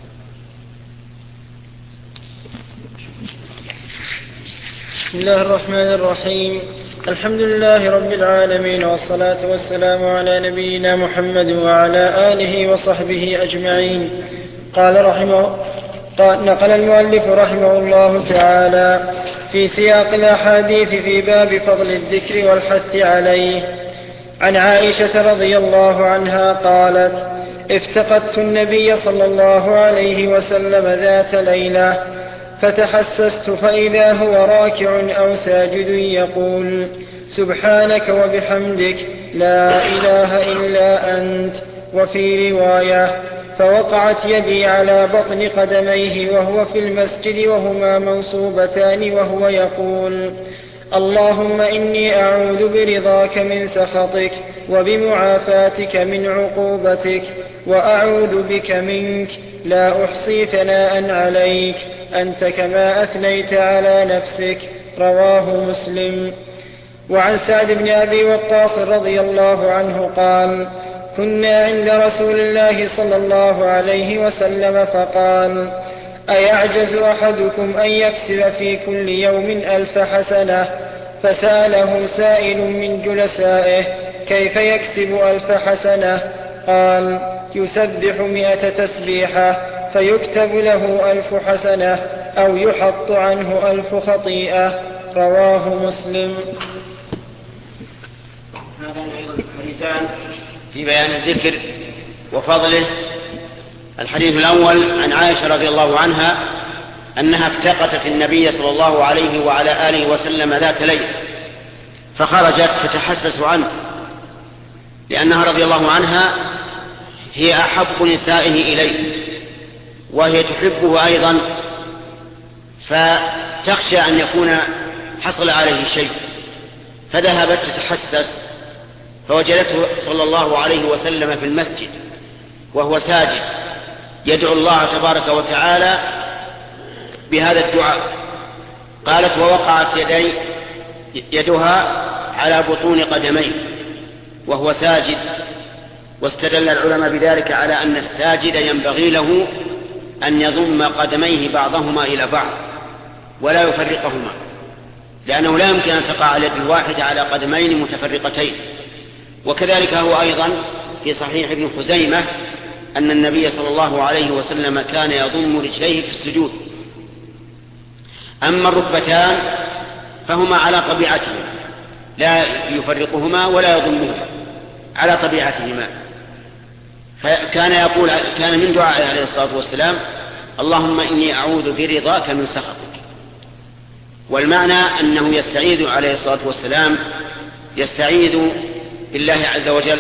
بسم الله الرحمن الرحيم. الحمد لله رب العالمين، والصلاة والسلام على نبينا محمد وعلى آله وصحبه أجمعين. قال رحمه قال نقل المؤلف رحمه الله تعالى في سياق الأحاديث في باب فضل الذكر والحث عليه عن عائشة رضي الله عنها قالت: افتقدت النبي صلى الله عليه وسلم ذات ليلة فتحسست فإذا هو راكع أو ساجد يقول: سبحانك وبحمدك لا إله إلا أنت. وفي رواية: فوقعت يدي على بطن قدميه وهو في المسجد وهما منصوبتان وهو يقول: اللهم إني أعوذ برضاك من سخطك وبمعافاتك من عقوبتك وأعوذ بك منك لا أحصي ثناء عليك أنت كما أثنيت على نفسك. رواه مسلم. وعن سعد بن أبي وقاص رضي الله عنه قال: كنا عند رسول الله صلى الله عليه وسلم فقال: أيعجز أحدكم أن يكسب في كل يوم ألف حسنة؟ فسأله سائل من جلسائه: كيف يكسب ألف حسنة؟ قال: يسبح مئة تسبيحة فيكتب له ألف حسنة. أو يحط عنه ألف خطيئة. رواه مسلم. هذان أيضا حديثان في بيان الذكر وفضله. الحديث الأول عن عائشة رضي الله عنها أنها افتقدت النبي صلى الله عليه وعلى آله وسلم ذات ليل، فخرجت تتحسس عنه، لأنها رضي الله عنها هي أحب نسائه إليه وهي تحبه أيضا، فتخشى أن يكون حصل عليه شيء، فذهبت تتحسس، فوجدته صلى الله عليه وسلم في المسجد وهو ساجد يدعو الله تبارك وتعالى بهذا الدعاء. قالت: ووقعت يدي يدها على بطون قدميه وهو ساجد. واستدل العلماء بذلك على أن الساجد ينبغي له أن يضم قدميه بعضهما إلى بعض ولا يفرقهما، لأنه لا يمكن أن تقع اليد الواحدة على قدمين متفرقتين. وكذلك هو أيضا في صحيح ابن خزيمة أن النبي صلى الله عليه وسلم كان يضم رجليه في السجود. أما الركبتان فهما على طبيعتهما، لا يفرقهما ولا يضمهما، على طبيعتهما. فكان يقول كان من دعائه عليه الصلاة والسلام: اللهم إني أعوذ برضاك من سخطك. والمعنى أنه يستعيذ عليه الصلاة والسلام يستعيذ بالله عز وجل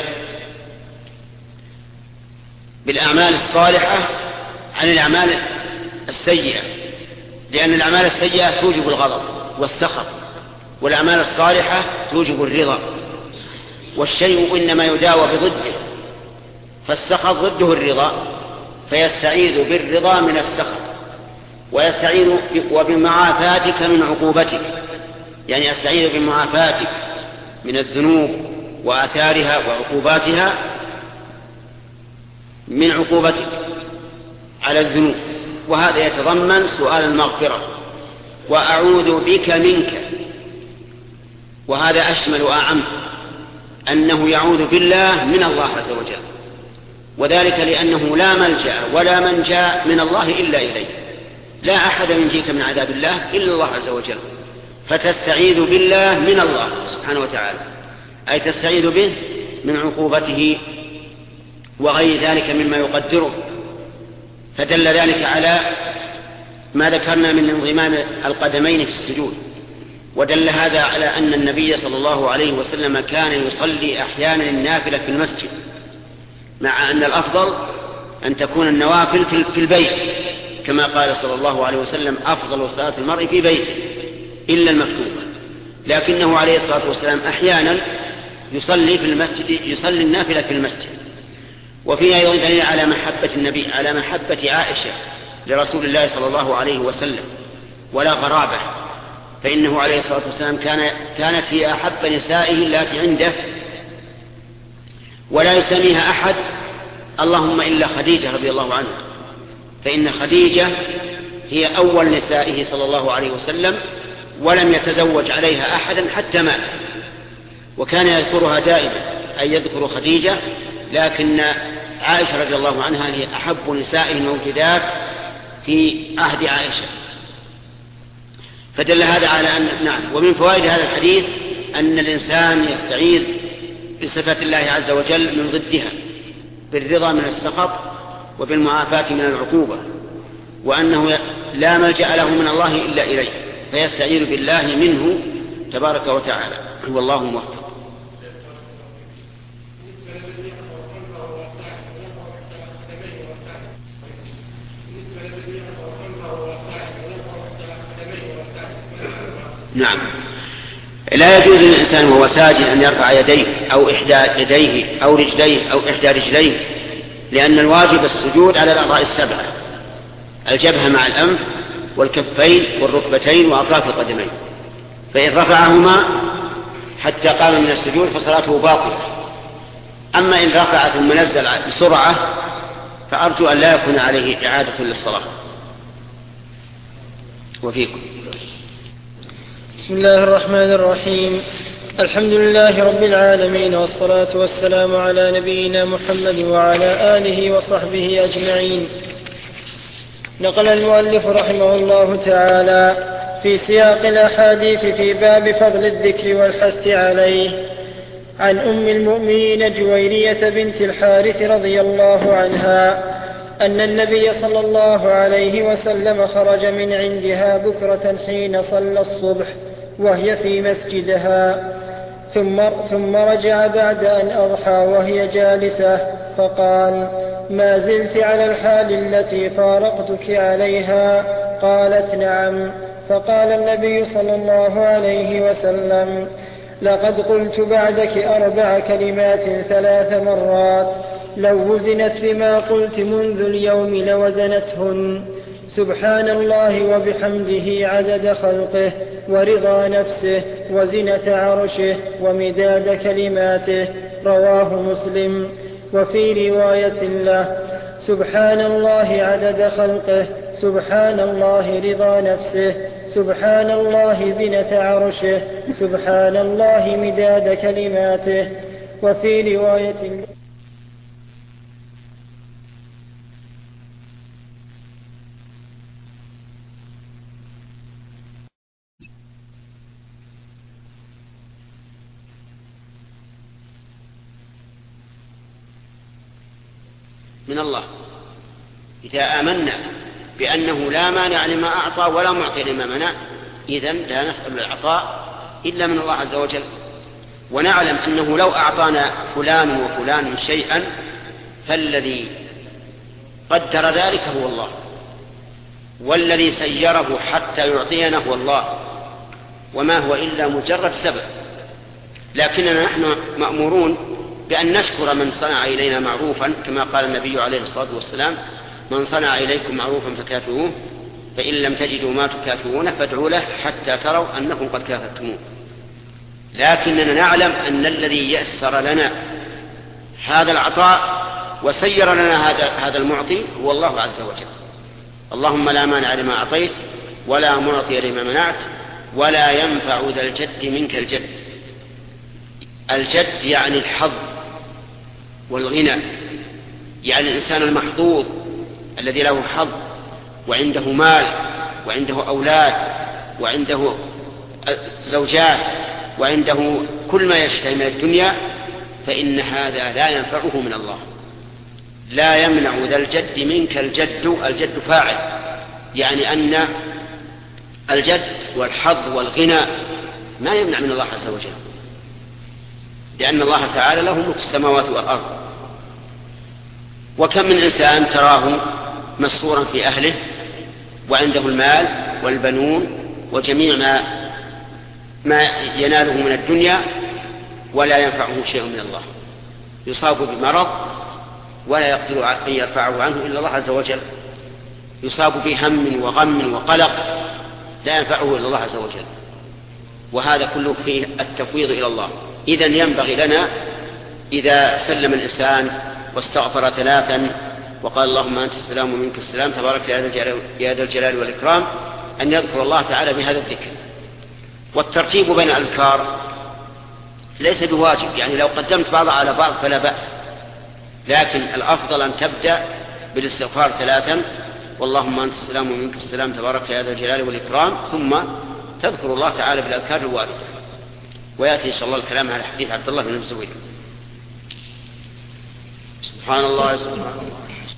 بالأعمال الصالحة عن الأعمال السيئة، لأن الأعمال السيئة توجب الغضب والسخط، والأعمال الصالحة توجب الرضا. والشيء إنما يداوى بضده، فالسخط ضده الرضا، فيستعيذ بالرضا من السخط، ويستعيذ وبمعافاتك من عقوبتك، يعني يستعيذ بمعافاتك من الذنوب وآثارها وعقوباتها، من عقوبتك على الذنوب، وهذا يتضمن سؤال المغفرة. وأعوذ بك منك، وهذا أشمل وأعم، أنه يعوذ بالله من الله عز وجل، وذلك لأنه لا ملجأ ولا منجا من الله إلا إليه، لا أحد ينجيك من عذاب الله إلا الله عز وجل، فتستعيذ بالله من الله سبحانه وتعالى، أي تستعيذ به من عقوبته وغير ذلك مما يقدره. فدل ذلك على ما ذكرنا من انضمام القدمين في السجود، ودل هذا على أن النبي صلى الله عليه وسلم كان يصلي أحيانا النافلة في المسجد، مع أن الأفضل أن تكون النوافل في البيت، كما قال صلى الله عليه وسلم: أفضل صلاة المرء في بيته إلا المكتوبة. لكنه عليه الصلاة والسلام أحيانا يصلي في المسجد، يصلي النافلة في المسجد. وفيه أيضا دليل على محبة النبي، على محبة عائشة لرسول الله صلى الله عليه وسلم، ولا غرابة، فإنه عليه الصلاة والسلام كان كانت هي أحب نسائه التي عنده، ولا يسميها أحد اللهم إلا خديجة رضي الله عنها، فإن خديجة هي أول نسائه صلى الله عليه وسلم، ولم يتزوج عليها أحدا حتى مات، وكان يذكرها دائما، أي يذكر خديجة، لكن عائشة رضي الله عنها هي أحب نسائه الموجودات في عهد عائشة. فدل هذا على أن نعم. ومن فوائد هذا الحديث أن الإنسان يستعيذ بصفة الله عز وجل من ضدها، بالرضا من السخط وبالمعافاة من العقوبة، وأنه لا ملجأ له من الله إلا إليه، فيستعيذ بالله منه تبارك وتعالى. والله موفق. نعم، لا يجوز للإنسان وهو ساجد أن يرفع يديه أو إحدى يديه أو رجليه أو إحدى رجليه، لأن الواجب السجود على الأعضاء السبعة: الجبهة مع الأنف والكفين والركبتين وأطراف القدمين. فإن رفعهما حتى قام من السجود فصلاته باطلة. أما إن رفع ثم نزل بسرعة فأرجو أن لا يكون عليه إعادة للصلاة. وفيكم. بسم الله الرحمن الرحيم. الحمد لله رب العالمين، والصلاة والسلام على نبينا محمد وعلى آله وصحبه أجمعين. نقل المؤلف رحمه الله تعالى في سياق الأحاديث في باب فضل الذكر والحث عليه عن أم المؤمنين جويرية بنت الحارث رضي الله عنها أن النبي صلى الله عليه وسلم خرج من عندها بكرة حين صلى الصبح وهي في مسجدها، ثم, ثم رجع بعد أن أضحى وهي جالسة فقال: ما زلت على الحال التي فارقتك عليها؟ قالت: نعم. فقال النبي صلى الله عليه وسلم: لقد قلت بعدك أربع كلمات ثلاث مرات، لو وزنت بما قلت منذ اليوم لوزنتهن: سبحان الله وبحمده عدد خلقه ورضا نفسه وزنة عرشه ومداد كلماته. رواه مسلم. وفي رواية له: سبحان الله عدد خلقه، سبحان الله رضا نفسه، سبحان الله زنة عرشه، سبحان الله مداد كلماته. وفي رواية له: من الله. إذا آمنا بأنه لا مانع لما أعطى ولا معطي لما منع، إذن لا نسأل العطاء إلا من الله عز وجل. ونعلم أنه لو أعطانا فلان وفلان شيئا فالذي قدر ذلك هو الله، والذي سيره حتى يعطينا هو الله، وما هو إلا مجرد سبب. لكننا نحن مأمورون بأن نشكر من صنع إلينا معروفا، كما قال النبي عليه الصلاة والسلام: من صنع إليكم معروفا فكافئوه، فإن لم تجدوا ما تكافئونه فادعوا له حتى تروا أنكم قد كافأتموه. لكننا نعلم أن الذي يسر لنا هذا العطاء وسير لنا هذا هذا المعطي هو الله عز وجل. اللهم لا مانع لما أعطيت ولا معطي لما منعت ولا ينفع ذا الجد منك الجد. الجد يعني الحظ والغنى، يعني الإنسان المحظوظ الذي له حظ وعنده مال وعنده أولاد وعنده زوجات وعنده كل ما يشتهي من الدنيا، فإن هذا لا ينفعه من الله. لا يمنع ذا الجد منك الجد. الجد فاعل، يعني أن الجد والحظ والغنى ما يمنع من الله عز وجل، لأن الله تعالى له ملك السماوات والأرض. وكم من إنسان تراه مسرورا في أهله وعنده المال والبنون وجميع ما, ما يناله من الدنيا ولا ينفعه شيء من الله، يصاب بمرض ولا يقدر أن يرفعه عنه إلا الله عز وجل، يصاب بهم وغم وقلق لا ينفعه إلا الله عز وجل، وهذا كله فيه التفويض إلى الله. إذن ينبغي لنا إذا سلم الإنسان واستغفر ثلاثا وقال: اللهم أنت السلام ومنك السلام تبارك يا ذا الجلال والإكرام، أن يذكر الله تعالى بهذا الذكر. والترتيب بين الأذكار ليس بواجب، يعني لو قدمت بعض على بعض فلا بأس، لكن الأفضل أن تبدأ بالاستغفار ثلاثا: واللهم أنت السلام ومنك السلام تبارك يا ذا الجلال والإكرام، ثم تذكر الله تعالى بالأذكار الواردة. ويأتي إن شاء الله الكلام على حديث عبد الله بن مسعود. سبحان الله سبحان الله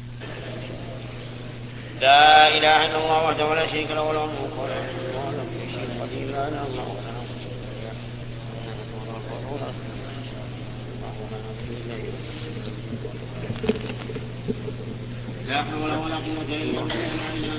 لا إله إلا الله وحده لا شريك له له الملك وله الحمد وهو على كل شيء قدير. لا إله إلا الله لا حول ولا قوة إلا بالله.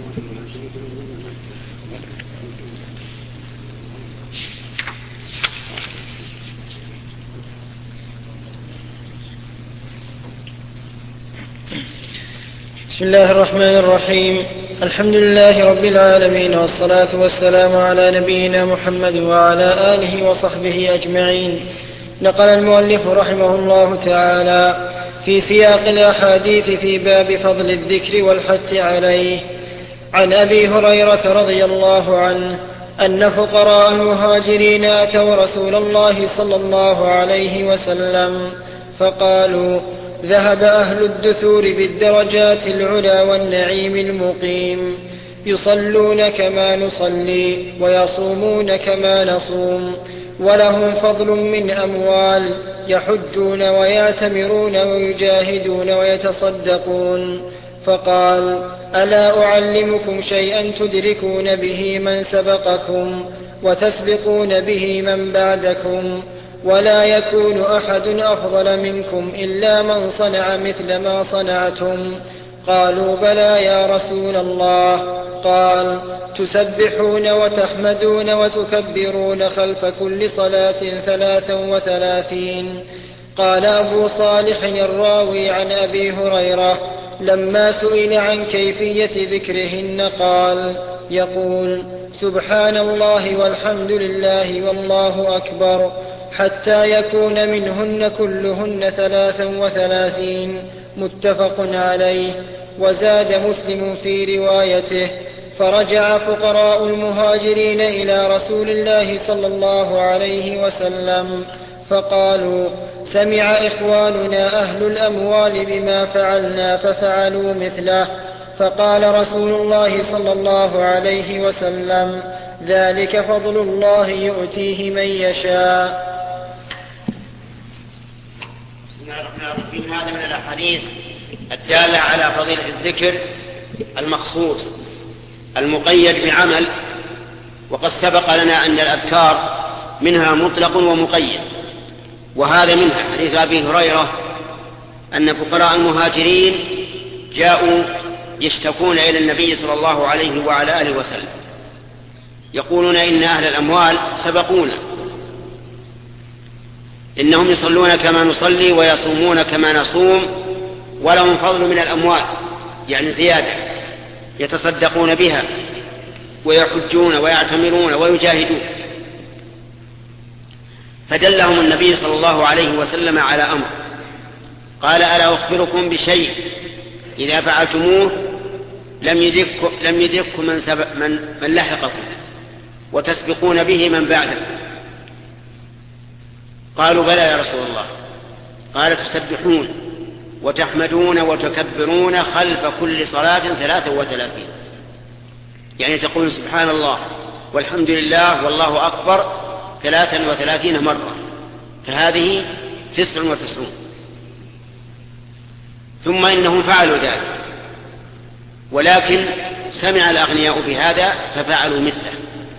بسم الله الرحمن الرحيم. الحمد لله رب العالمين، والصلاة والسلام على نبينا محمد وعلى آله وصحبه أجمعين. نقل المؤلف رحمه الله تعالى في سياق الأحاديث في باب فضل الذكر والحث عليه عن أبي هريرة رضي الله عنه أن فقراء المهاجرين أتوا رسول الله صلى الله عليه وسلم فقالوا: ذهب أهل الدثور بالدرجات العلى والنعيم المقيم، يصلون كما نصلي ويصومون كما نصوم، ولهم فضل من أموال، يحجون ويعتمرون ويجاهدون ويتصدقون. فقال: ألا أعلمكم شيئا تدركون به من سبقكم وتسبقون به من بعدكم، ولا يكون أحد أفضل منكم إلا من صنع مثل ما صنعتم؟ قالوا: بلى يا رسول الله. قال: تسبحون وتحمدون وتكبرون خلف كل صلاة ثلاثا وثلاثين. قال أبو صالح الراوي عن أبي هريرة: لما سئل عن كيفية ذكرهن قال: يقول: سبحان الله والحمد لله والله أكبر، حتى يكون منهن كلهن ثلاثا وثلاثين. متفق عليه. وزاد مسلم في روايته: فرجع فقراء المهاجرين إلى رسول الله صلى الله عليه وسلم فقالوا: سمع إخواننا أهل الأموال بما فعلنا ففعلوا مثله. فقال رسول الله صلى الله عليه وسلم: ذلك فضل الله يؤتيه من يشاء. هذا من الأحاديث الدالة على فضيلة الذكر المخصوص المقيد بعمل، وقد سبق لنا أن الأذكار منها مطلق ومقيد، وهذا منها حديث أبي هريرة أن فقراء المهاجرين جاءوا يشتكون إلى النبي صلى الله عليه وعلى آله وسلم يقولون: إن أهل الأموال سبقونا، إنهم يصلون كما نصلي ويصومون كما نصوم، ولهم فضل من الأموال، يعني زيادة، يتصدقون بها ويحجون ويعتمرون ويجاهدون. فدلهم النبي صلى الله عليه وسلم على أمر، قال: ألا أخبركم بشيء إذا فعلتموه لم يدرككم لم يدرككم من, من, من لحقكم وتسبقون به من بعدكم؟ قالوا: بلى يا رسول الله. قال: تسبحون وتحمدون وتكبرون خلف كل صلاة ثلاثة وثلاثين، يعني تقول سبحان الله والحمد لله والله أكبر ثلاثا وثلاثين مرة، فهذه تسع وتسعون. ثم إنهم فعلوا ذلك، ولكن سمع الأغنياء بهذا ففعلوا مثله،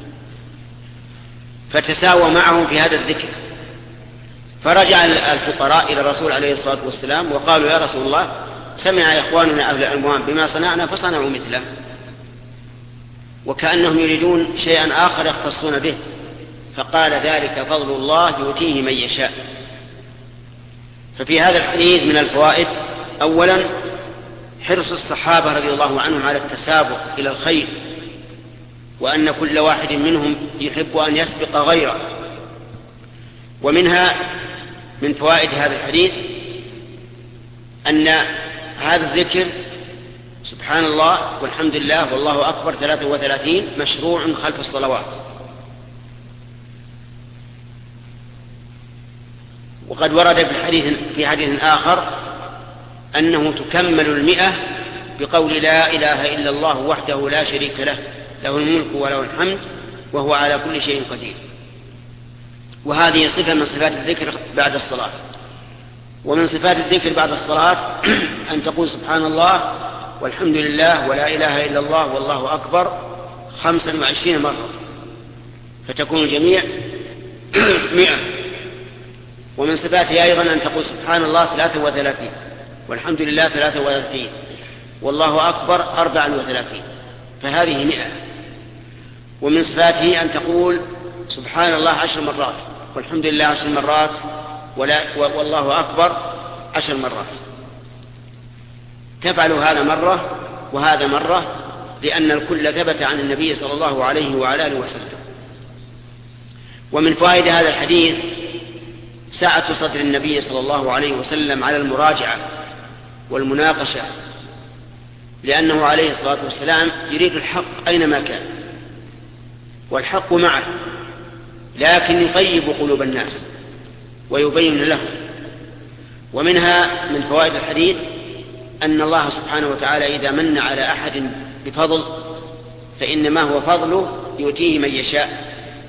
فتساوى معهم في هذا الذكر. فرجع الفقراء إلى الرسول عليه الصلاة والسلام وقالوا: يا رسول الله، سمع إخواننا أهل الأموال بما صنعنا فصنعوا مثله، وكأنهم يريدون شيئا آخر يختصون به. فقال: ذلك فضل الله يؤتيه من يشاء. ففي هذا الحديث من الفوائد: أولا، حرص الصحابة رضي الله عنهم على التسابق إلى الخير، وأن كل واحد منهم يحب أن يسبق غيره. ومنها من فوائد هذا الحديث أن هذا الذكر سبحان الله والحمد لله والله أكبر ثلاثة وثلاثين مشروع خلف الصلوات. وقد ورد في حديث, في حديث آخر أنه تكمل المئة بقول: لا إله إلا الله وحده لا شريك له، له الملك وله الحمد وهو على كل شيء قدير. وهذه صفة من صفات الذكر بعد الصلاة. ومن صفات الذكر بعد الصلاة أن تقول سبحان الله والحمد لله ولا إله إلا الله والله أكبر خمسا وعشرين مرة، فتكون الجميع مئة. ومن صفاتها أيضا أن تقول سبحان الله ثلاثة وثلاثين والحمد لله ثلاثة وثلاثين والله أكبر أربعا وثلاثين، فهذه مئة. ومن صفاته أن تقول سبحان الله عشر مرات والحمد لله عشر مرات ولا والله أكبر عشر مرات. تفعل هذا مرة وهذا مرة، لأن الكل ثبت عن النبي صلى الله عليه وعلى آله وسلم. ومن فوائد هذا الحديث سعة صدر النبي صلى الله عليه وسلم على المراجعة والمناقشة، لأنه عليه الصلاة والسلام يريد الحق أينما كان، والحق معه، لكن يطيب قلوب الناس ويبين لهم. ومنها من فوائد الحديث أن الله سبحانه وتعالى إذا من على أحد بفضل فإنما هو فضله يؤتيه من يشاء،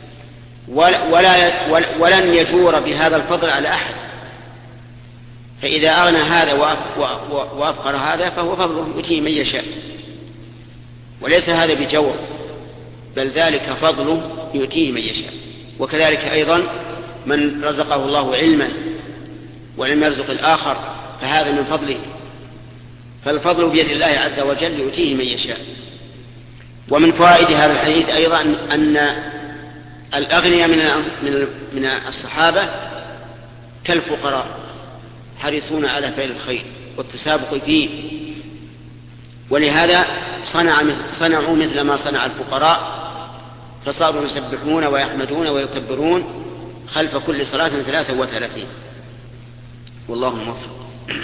ولا ولن يجور بهذا الفضل على أحد، فإذا أغنى هذا وأفقر هذا فهو فضله يؤتيه من يشاء، وليس هذا بجور، بل ذلك فضله يؤتيه من يشاء. وكذلك أيضا من رزقه الله علما ولم يرزق الآخر فهذا من فضله، فالفضل بيد الله عز وجل يؤتيه من يشاء. ومن فوائد هذا الحديث أيضا أن الأغنياء من من الصحابة كالفقراء حريصون على فعل الخير والتسابق فيه، ولهذا صنع صنعوا مثل ما صنع الفقراء، فصاروا يسبحون ويحمدون ويكبرون خلف كل صلاة ثلاثة وثلاثين. والله موفق.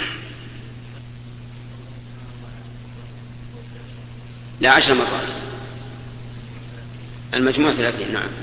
لا عشر مرات، المجموع ثلاثين. نعم.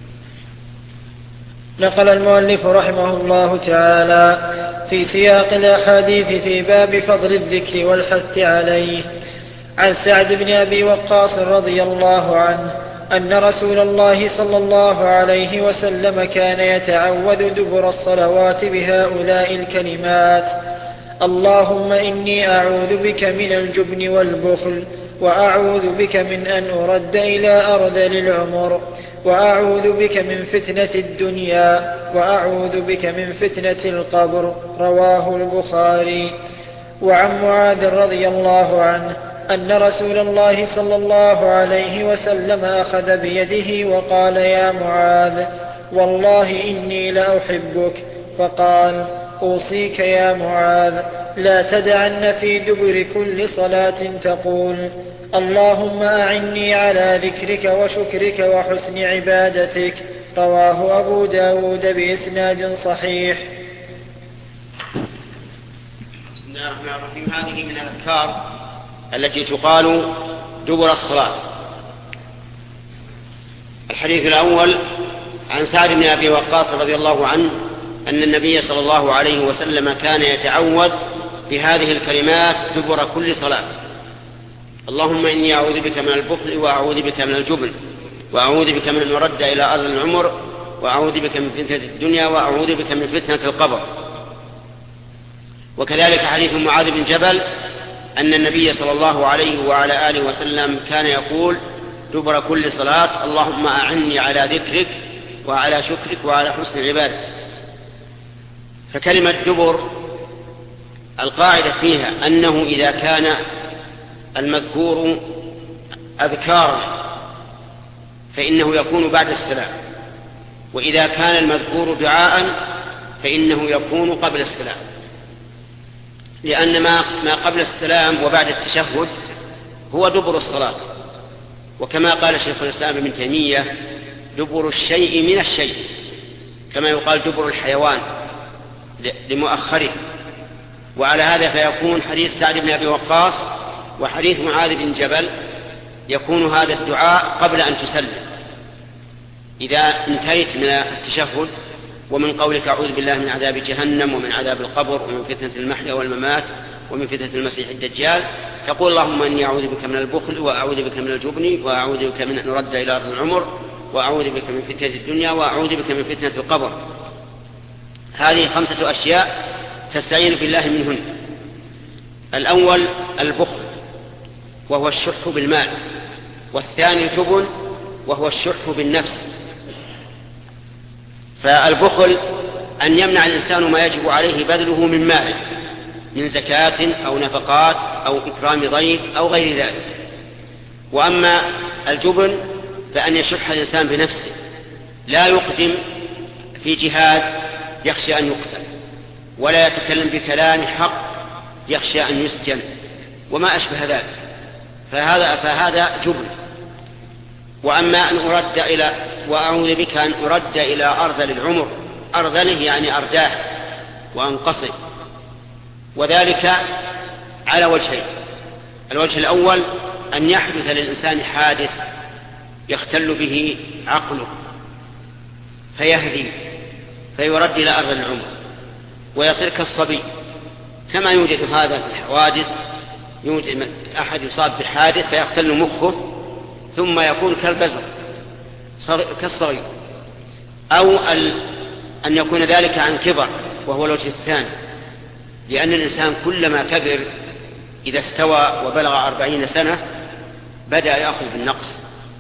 نقل المؤلف رحمه الله تعالى في سياق الأحاديث في باب فضل الذكر والحث عليه عن سعد بن أبي وقاص رضي الله عنه أن رسول الله صلى الله عليه وسلم كان يتعوذ دبر الصلوات بهؤلاء الكلمات: اللهم إني أعوذ بك من الجبن والبخل، وأعوذ بك من أن أرد إلى أرذل العمر، وأعوذ بك من فتنة الدنيا، وأعوذ بك من فتنة القبر. رواه البخاري. وعن معاذ رضي الله عنه أن رسول الله صلى الله عليه وسلم أخذ بيده وقال: يا معاذ، والله إني لأحبك. فقال: أوصيك يا معاذ لا تدعن في دبر كل صلاة تقول: اللهم أعني على ذكرك وشكرك وحسن عبادتك. رواه أبو داود بإسناد صحيح. بسم الله الرحمن الرحيم. هذه من الأذكار التي تقال دبر الصلاة. الحديث الأول عن سعد بن أبي وقاص رضي الله عنه أن النبي صلى الله عليه وسلم كان يتعوذ بهذه الكلمات دبر كل صلاة: اللهم إني أعوذ بك من البخل، وأعوذ بك من الجبن، وأعوذ بك من أن أرد إلى أرض العمر، وأعوذ بك من فتنة الدنيا، وأعوذ بك من فتنة القبر. وكذلك حديث معاذ بن جبل أن النبي صلى الله عليه وعلى آله وسلم كان يقول دبر كل صلاة: اللهم أعني على ذكرك وعلى شكرك وعلى حسن عبادتك. فكلمة دبر القاعدة فيها أنه إذا كان المذكور أذكارا فإنه يكون بعد السلام، وإذا كان المذكور دعاء فإنه يكون قبل السلام، لأن ما قبل السلام وبعد التشهد هو دبر الصلاة. وكما قال شيخ الإسلام ابن تيمية: دبر الشيء من الشيء، كما يقال دبر الحيوان لمؤخره. وعلى هذا فيكون حديث سعد بن أبي وقاص وحديث معاذ بن جبل يكون هذا الدعاء قبل أن تسلم، إذا انتهيت من التشهد ومن قولك أعوذ بالله من عذاب جهنم ومن عذاب القبر ومن فتنة المحيا والممات ومن فتنة المسيح الدجال، تقول: اللهم إني أعوذ بك من البخل، وأعوذ بك من الجبن، وأعوذ بك من أن أرد إلى أرض العمر، وأعوذ بك من فتنة الدنيا، وأعوذ بك من فتنة القبر. هذه خمسة أشياء تستعين بالله منهن. الأول البخل وهو الشح بالمال، والثاني الجبن وهو الشح بالنفس. فالبخل أن يمنع الإنسان ما يجب عليه بذله من ماله من زكاة أو نفقات أو إكرام ضيف أو غير ذلك. وأما الجبن فأن يشح الإنسان بنفسه، لا يقدم في جهاد يخشى أن يقتل، ولا يتكلم بكلام حق يخشى أن يسجن وما أشبه ذلك، فهذا, فهذا جبن. وأما أن أرد إلى وأعوذ بك أن أرد إلى أرذل العمر، أرذله يعني أرداه وأنقصه، وذلك على وجهين: الوجه الأول أن يحدث للإنسان حادث يختل به عقله فيهدي فيرد إلى أرذل العمر ويصير كالصبي كما يوجد هذا في الحوادث، يوجد أحد يصاب بحادث فيختل مخه ثم يكون كالبزر كالصغير، أو أن يكون ذلك عن كبر وهو الوجه الثاني، لأن الإنسان كلما كبر إذا استوى وبلغ أربعين سنة بدأ يأخذ بالنقص،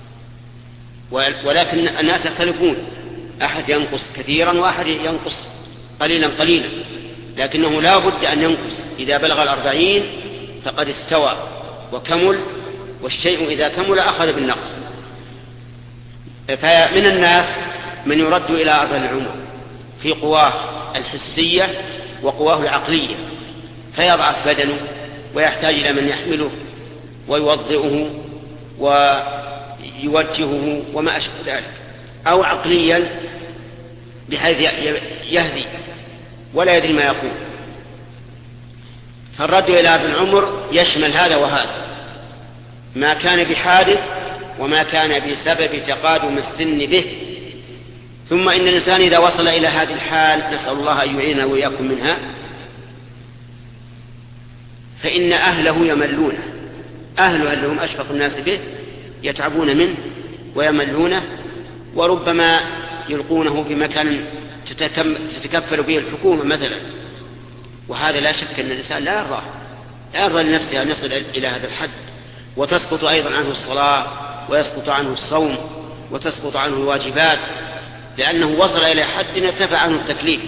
ولكن الناس يختلفون، أحد ينقص كثيرا وأحد ينقص قليلا قليلا، لكنه لا بد أن ينقص. إذا بلغ الأربعين فقد استوى وكمل، والشيء إذا كمل أخذ بالنقص. فمن الناس من يرد إلى أرض العمر في قواه الحسية وقواه العقلية، فيضعف بدنه ويحتاج إلى من يحمله ويوضئه ويوجهه وما أشبه ذلك، أو عقليا بحيث يهدي ولا يدري ما يقول. فالرد إلى أرض العمر يشمل هذا وهذا، ما كان بحادث وما كان بسبب تقادم السن به. ثم إن الإنسان إذا وصل إلى هذه الحال، نسأل الله أن يعيننا وإياكم منها، فإن أهله يملونه، أهله اللي هم أشفق الناس به يتعبون منه ويملونه، وربما يلقونه في مكان تتكفل به الحكومة مثلا، وهذا لا شك أن الإنسان لا يرضى لا يرضى لنفسه أن يصل إلى هذا الحد. وتسقط أيضا عنه الصلاة، ويسقط عنه الصوم، وتسقط عنه الواجبات، لأنه وصل إلى حد ارتفع عنه التكليف.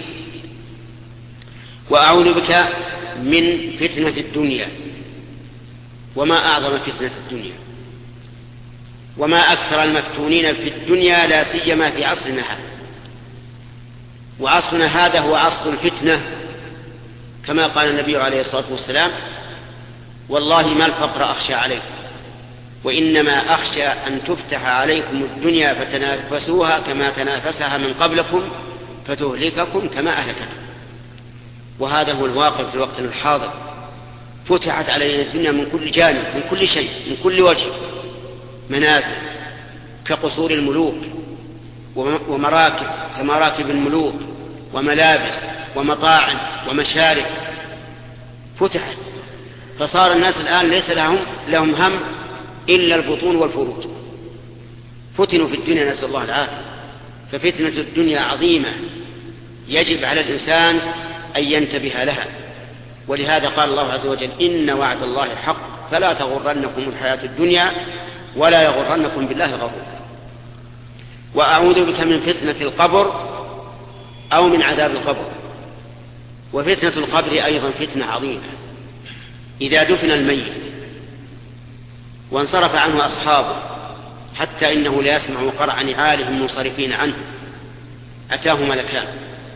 وأعوذ بك من فتنة الدنيا، وما أعظم فتنة الدنيا، وما أكثر المفتونين في الدنيا، لا سيما في عصرنا هذا. وعصرنا هذا هو عصر الفتنة، كما قال النبي عليه الصلاة والسلام: والله ما الفقر أخشى عليكم، وإنما أخشى أن تفتح عليكم الدنيا فتنافسوها كما تنافسها من قبلكم فتهلككم كما أهلكتكم. وهذا هو الواقع في الوقت الحاضر، فتحت علينا الدنيا من كل جانب، من كل شيء، من كل وجه، منازل كقصور الملوك، ومراكب كمراكب الملوك، وملابس ومطاعم ومشارب فتحت. فصار الناس الآن ليس لهم, لهم هم إلا البطون والفروج، فتنوا في الدنيا، نسأل الله العافية. ففتنة الدنيا عظيمة، يجب على الإنسان أن ينتبه لها. ولهذا قال الله عز وجل: إن وعد الله حق فلا تغرنكم الحياة الدنيا ولا يغرنكم بالله غرور. وأعوذ بك من فتنة القبر أو من عذاب القبر. وفتنة القبر أيضا فتنة عظيمة. إذا دفن الميت وانصرف عنه أصحابه حتى إنه لا يسمع قرع نعالهم منصرفين عنه، أتاه ملكان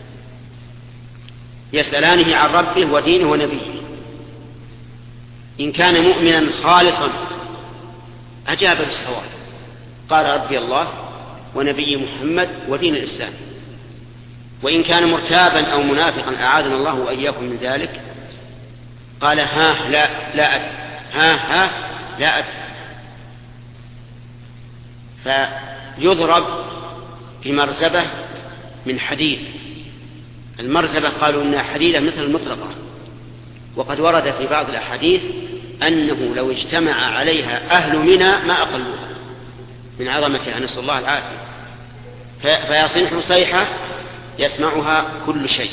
يسألانه عن ربه ودينه ونبيه. إن كان مؤمنا خالصا أجاب بالصواب، قال: ربي الله ونبي محمد ودين الإسلام. وإن كان مرتابا أو منافقا أعاذنا الله وإياكم من ذلك، قال: ها لا لا أدري، ها ها لا أدري. فيضرب بمرزبة من حديد. المرزبة قالوا إنها حديدة مثل المطرقة، وقد ورد في بعض الأحاديث أنه لو اجتمع عليها أهل منى ما أقلوها من عظمتها، نسأل الله العافية. فيصيح صيحة يسمعها كل شيء،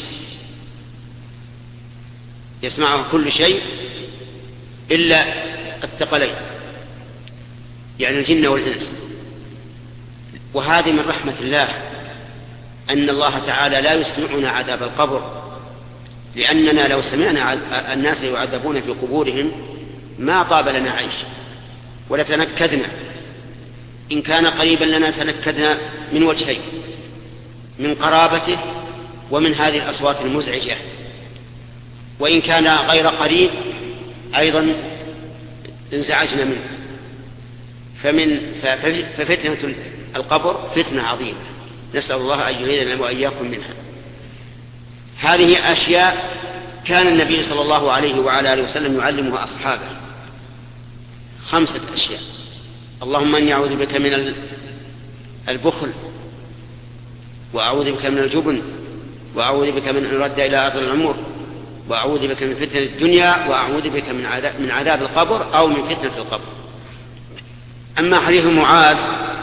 يسمعها كل شيء إلا الثقلين، يعني الجن والإنس. وهذه من رحمة الله أن الله تعالى لا يسمعنا عذاب القبر، لأننا لو سمعنا الناس يعذبون في قبورهم ما طاب لنا عيش ولتنكدنا. إن كان قريبا لنا تنكدنا من وجهين: من قرابته ومن هذه الأصوات المزعجة. وإن كان غير قريب أيضا انزعجنا منه. فمن ففتنة القبر فتنة عظيمة، نسأل الله أن يعيذنا وإياكم منها. هذه أشياء كان النبي صلى الله عليه وعلى آله وسلم يعلمها أصحابه، خمسة أشياء: اللهم أني أعوذ بك من البخل، وأعوذ بك من الجبن، وأعوذ بك من أن يرد إلى أرض العمر، وأعوذ بك من فتنة الدنيا وأعوذ بك من عذاب, من عذاب القبر أو من فتنة القبر. أما حديث معاذ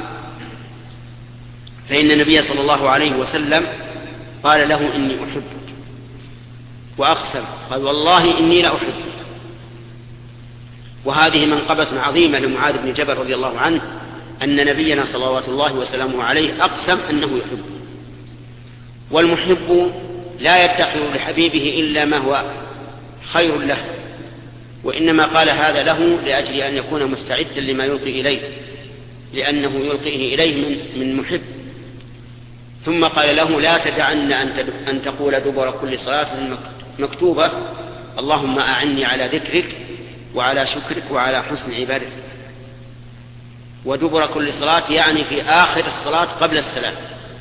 فإن النبي صلى الله عليه وسلم قال له إني أحبك وأقسم، قال والله إني لا أحبك. وهذه منقبة عظيمة لمعاذ بن جبل رضي الله عنه أن نبينا صلوات الله وسلامه عليه أقسم أنه يحبه. والمحب لا يدخر لحبيبه إلا ما هو خير له، وإنما قال هذا له لأجل أن يكون مستعدا لما يلقي إليه، لأنه يلقيه إليه من, من محب. ثم قال له لا تدعن أن تقول دبر كل صلاة مكتوبة اللهم أعني على ذكرك وعلى شكرك وعلى حسن عبادتك. ودبر كل صلاة يعني في آخر الصلاة قبل السلام،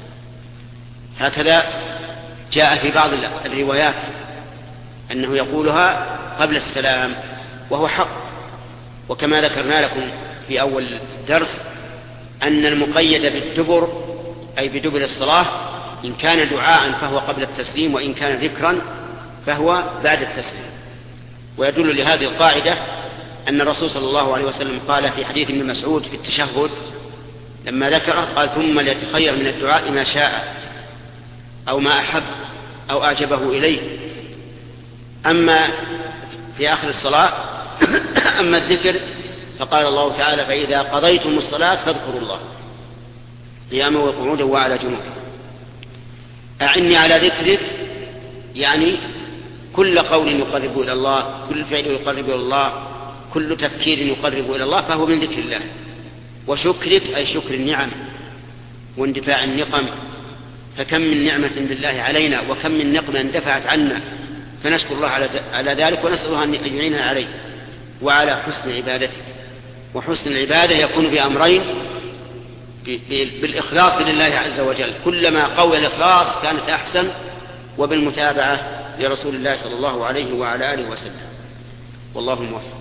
هكذا جاء في بعض الروايات أنه يقولها قبل السلام، وهو حق. وكما ذكرنا لكم في أول درس أن المقيد بالدبر أي بدبر الصلاة إن كان دعاء فهو قبل التسليم، وإن كان ذكرا فهو بعد التسليم. ويدل لهذه القاعدة أن الرسول صلى الله عليه وسلم قال في حديث ابن مسعود في التشهد لما ذكره قال ثم ليتخير من الدعاء ما شاء أو ما أحب أو أعجبه إليه. أما في آخر الصلاة أما الذكر فقال الله تعالى فإذا قضيتم الصلاة فاذكروا الله قياما وقعودا وعلى جنوبه. أعني على ذكرك يعني كل قول يقرب إلى الله، كل فعل يقرب إلى الله، كل تفكير يقرب إلى الله فهو من ذكر الله. وشكرك أي شكر النعم واندفاع النقم، فكم من نعمة بالله علينا وكم من نقمة اندفعت عنا، فنشكر الله على ذلك ونسأل الله أن يعيننا عليه. وعلى حسن عبادته، وحسن العبادة يكون بأمرين: بالإخلاص لله عز وجل، كلما قوي الإخلاص كانت أحسن، وبالمتابعة لرسول الله صلى الله عليه وعلى آله وسلم. والله موفق.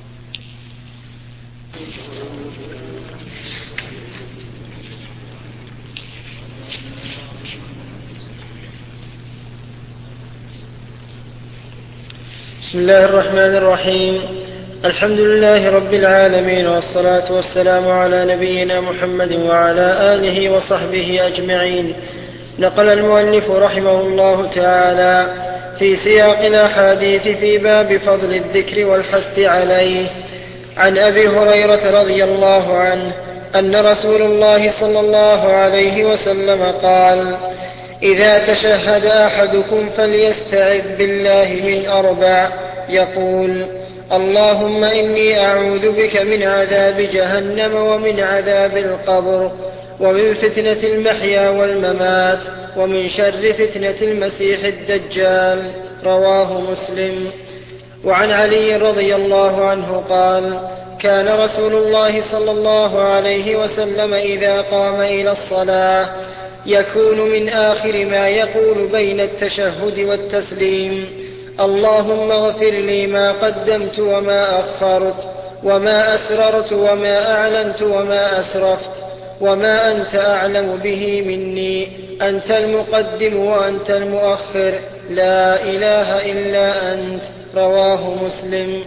بسم الله الرحمن الرحيم. الحمد لله رب العالمين، والصلاة والسلام على نبينا محمد وعلى آله وصحبه أجمعين. نقل المؤلف رحمه الله تعالى في سياق الأحاديث في باب فضل الذكر والحث عليه عن أبي هريرة رضي الله عنه أن رسول الله صلى الله عليه وسلم قال: إذا تشهد أحدكم فليستعذ بالله من أربع، يقول: اللهم إني أعوذ بك من عذاب جهنم ومن عذاب القبر ومن فتنة المحيا والممات ومن شر فتنة المسيح الدجال. رواه مسلم. وعن علي رضي الله عنه قال: كان رسول الله صلى الله عليه وسلم إذا قام إلى الصلاة يكون من آخر ما يقول بين التشهد والتسليم: اللهم اغفر لي ما قدمت وما أخرت وما أسررت وما أعلنت وما أسرفت وما أنت أعلم به مني، أنت المقدم وأنت المؤخر، لا إله إلا أنت. رواه مسلم.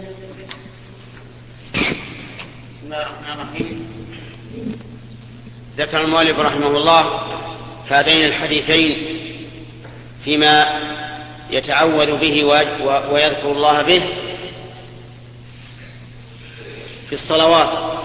بسم الله الرحمن الرحيم. ذكر المؤلف رحمه الله هذين الحديثين فيما يتعوذ به ويذكر الله به في الصلوات.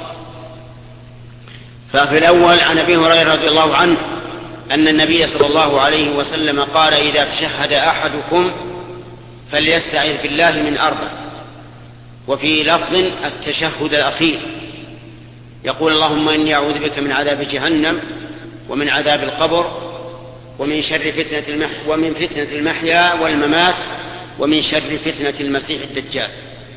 ففي الأول عن أبي هريرة رضي الله عنه أن النبي صلى الله عليه وسلم قال: إذا تشهد أحدكم فليستعذ بالله من أربع. وفي لفظ التشهد الأخير يقول: اللهم إني أعوذ بك من عذاب جهنم ومن عذاب القبر ومن شر فتنة المحيا ومن فتنة المحيا والممات ومن شر فتنة المسيح الدجال.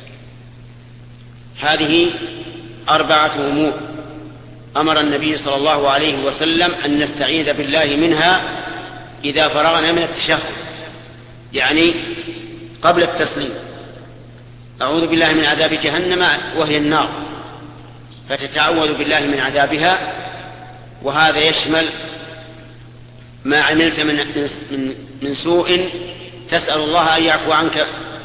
هذه أربعة أمور أمر النبي صلى الله عليه وسلم أن نستعيذ بالله منها إذا فرغنا من التشهد، يعني قبل التسليم. أعوذ بالله من عذاب جهنم وهي النار، فتتعوذ بالله من عذابها، وهذا يشمل ما عملت من, من, من سوء تسأل الله أن يعفو عنك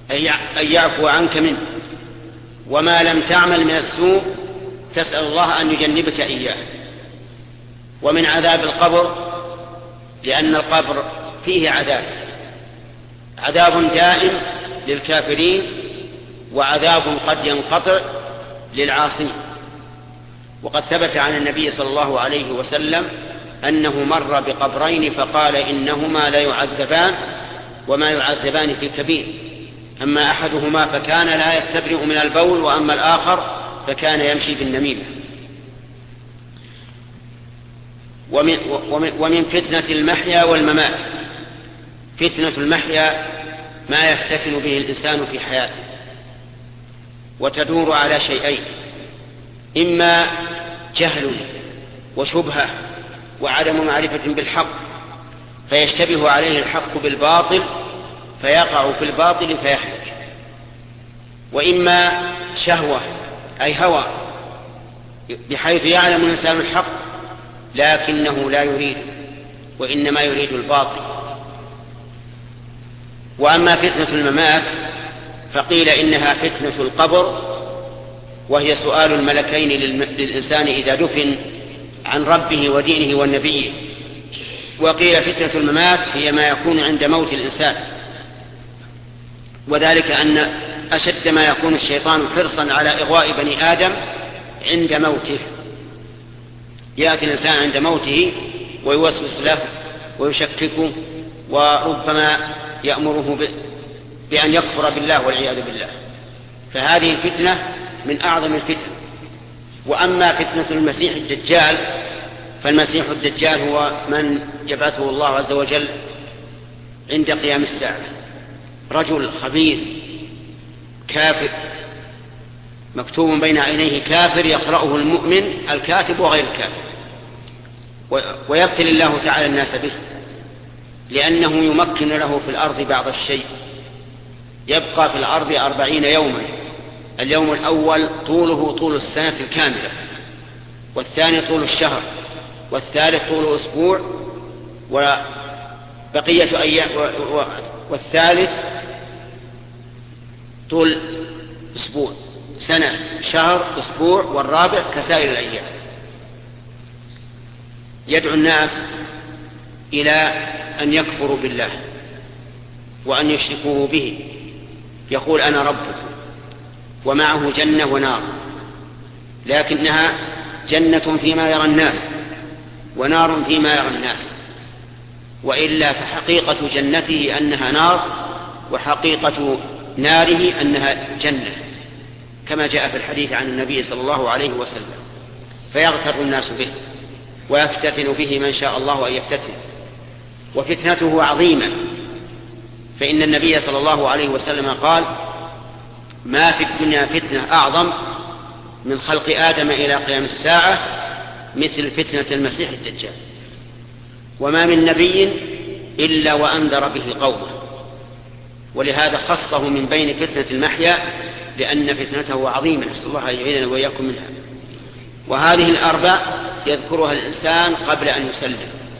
أن يعفو عنك منه، وما لم تعمل من السوء تسأل الله أن يجنبك إياه. ومن عذاب القبر، لأن القبر فيه عذاب، عذاب دائم للكافرين وعذاب قد ينقطع للعاصين. وقد ثبت عن النبي صلى الله عليه وسلم أنه مر بقبرين فقال إنهما لا يعذبان وما يعذبان في كبير، أما أحدهما فكان لا يستبرئ من البول، وأما الآخر فكان يمشي بالنميمة. ومن, ومن فتنة المحيا والممات، فتنة المحيا ما يفتتن به الإنسان في حياته، وتدور على شيئين: إما جهل وشبهة وعدم معرفة بالحق فيشتبه عليه الحق بالباطل فيقع في الباطل فيحلك، وإما شهوة أي هوى بحيث يعلم الإنسان الحق لكنه لا يريد وإنما يريد الباطل. وأما فتنة الممات فقيل إنها فتنة القبر، وهي سؤال الملكين للإنسان إذا دفن عن ربه ودينه والنبي. وقيل فتنة الممات هي ما يكون عند موت الإنسان، وذلك أن أشد ما يكون الشيطان حرصا على إغواء بني آدم عند موته. يأتي الإنسان عند موته ويوسوس له ويشككه، وربما يأمره بأن يكفر بالله والعياذ بالله. فهذه الفتنة من أعظم الفتن. وأما فتنة المسيح الدجال فالمسيح الدجال هو من يبعثه الله عز وجل عند قيام الساعة، رجل خبيث كافر مكتوب بين عينيه كافر يقرأه المؤمن الكاتب وغير الكاتب، ويبتلي الله تعالى الناس به لأنه يمكن له في الأرض بعض الشيء. يبقى في الأرض أربعين يوما، اليوم الأول طوله طول السنة الكاملة، والثاني طول الشهر، والثالث طول أسبوع، وبقية أيام، والثالث طول أسبوع، سنة، شهر، أسبوع، والرابع كسائر الأيام. يدعو الناس إلى أن يكفروا بالله وأن يشركوه به. يقول أنا ربكم، ومعه جنة ونار، لكنها جنة فيما يرى الناس ونار فيما يرى الناس، وإلا فحقيقة جنته أنها نار، وحقيقة ناره أنها جنة، كما جاء في الحديث عن النبي صلى الله عليه وسلم. فيغتر الناس به ويفتتن به من شاء الله أن يفتتن، وفتنته عظيمة. فإن النبي صلى الله عليه وسلم قال: ما في الدنيا فتنة أعظم من خلق آدم إلى قيام الساعة مثل فتنة المسيح الدجال، وما من نبي إلا وأنذر به قومه. ولهذا خصه من بين فتنة المحيا لأن فتنته عظيمة، نسأل الله أن يعيذنا وإياكم منها. وهذه الأربع يذكرها الإنسان قبل أن يسلم.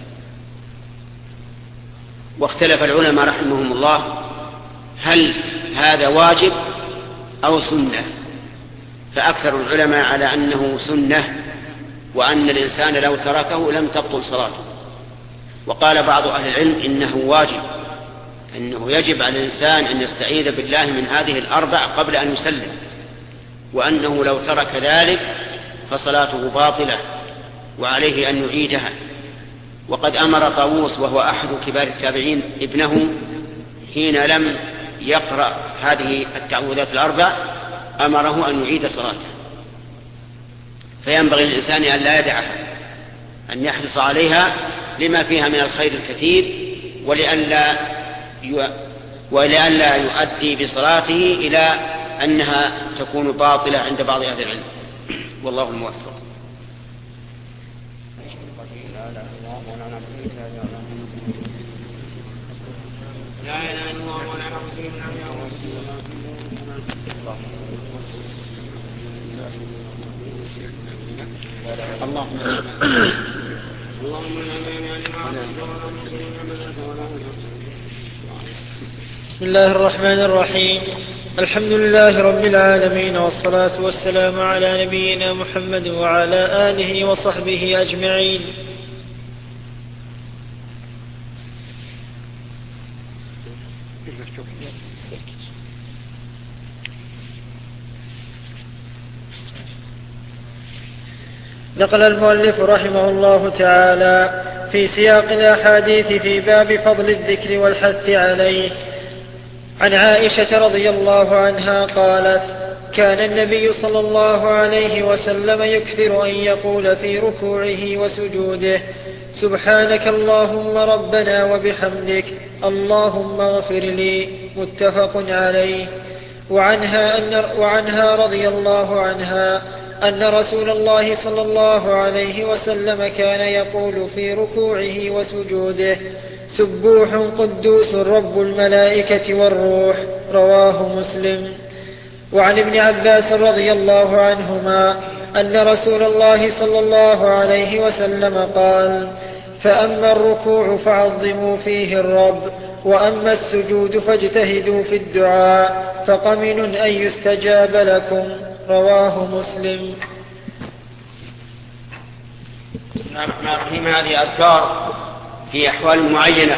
واختلف العلماء رحمهم الله هل هذا واجب أو سنة، فأكثر العلماء على أنه سنة، وأن الإنسان لو تركه لم تبطل صلاته. وقال بعض أهل العلم إنه واجب، أنه يجب على الإنسان أن يستعيذ بالله من هذه الأربع قبل أن يسلم، وأنه لو ترك ذلك فصلاته باطلة وعليه أن يعيدها. وقد أمر طاووس وهو أحد كبار التابعين ابنه حين لم يقرأ هذه التعوذات الأربع أمره أن يعيد صلاته. فينبغي للإنسان أن لا يدعها، أن يحرص عليها لما فيها من الخير الكثير، ولئلا ولئلا يؤدي بصلاته إلى أنها تكون باطلة عند بعض أهل العلم. والله الموفق. لا إله إلا الله ولا نعبد إلا هو. اللهم اللهم بسم الله الرحمن الرحيم. الحمد لله رب العالمين، والصلاة والسلام على نبينا محمد وعلى آله وصحبه أجمعين. نقل المؤلف رحمه الله تعالى في سياق الأحاديث في باب فضل الذكر والحث عليه عن عائشة رضي الله عنها قالت: كان النبي صلى الله عليه وسلم يكثر أن يقول في ركوعه وسجوده: سبحانك اللهم ربنا وبحمدك اللهم اغفر لي. متفق عليه. وعنها, أن وعنها رضي الله عنها أن رسول الله صلى الله عليه وسلم كان يقول في ركوعه وسجوده: سبوح قدوس رب الملائكة والروح. رواه مسلم. وعن ابن عباس رضي الله عنهما أن رسول الله صلى الله عليه وسلم قال: فأما الركوع فعظموا فيه الرب، وأما السجود فاجتهدوا في الدعاء فقمن أن يستجاب لكم. رواه مسلم. بسم الله الرحمن الرحيم. هذه أذكار في أحوال معينة،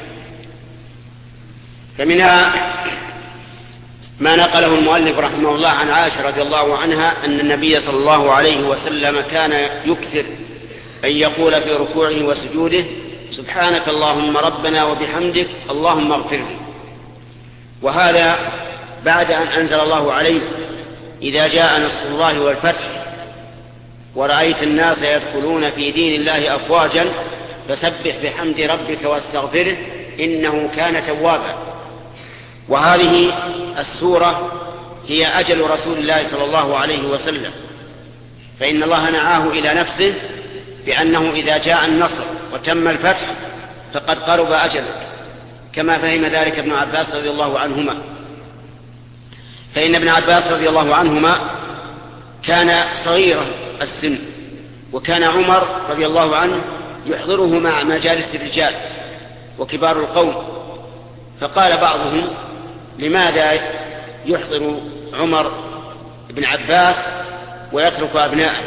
فمنها ما نقله المؤلف رحمه الله عن عائشة رضي الله عنها أن النبي صلى الله عليه وسلم كان يكثر أن يقول في ركوعه وسجوده: سبحانك اللهم ربنا وبحمدك اللهم اغفر لي. وهذا بعد أن أنزل الله عليه: إذا جاء نصر الله والفتح ورأيت الناس يدخلون في دين الله أفواجا فسبح بحمد ربك واستغفره إنه كان توابا. وهذه السورة هي أجل رسول الله صلى الله عليه وسلم، فإن الله نعاه إلى نفسه بأنه إذا جاء النصر وتم الفتح فقد قرب أجلك، كما فهم ذلك ابن عباس رضي الله عنهما. فإن ابن عباس رضي الله عنهما كان صغيرا السن، وكان عمر رضي الله عنه يحضره مع مجالس الرجال وكبار القوم، فقال بعضهم: لماذا يحضر عمر بن عباس ويترك أبناءه؟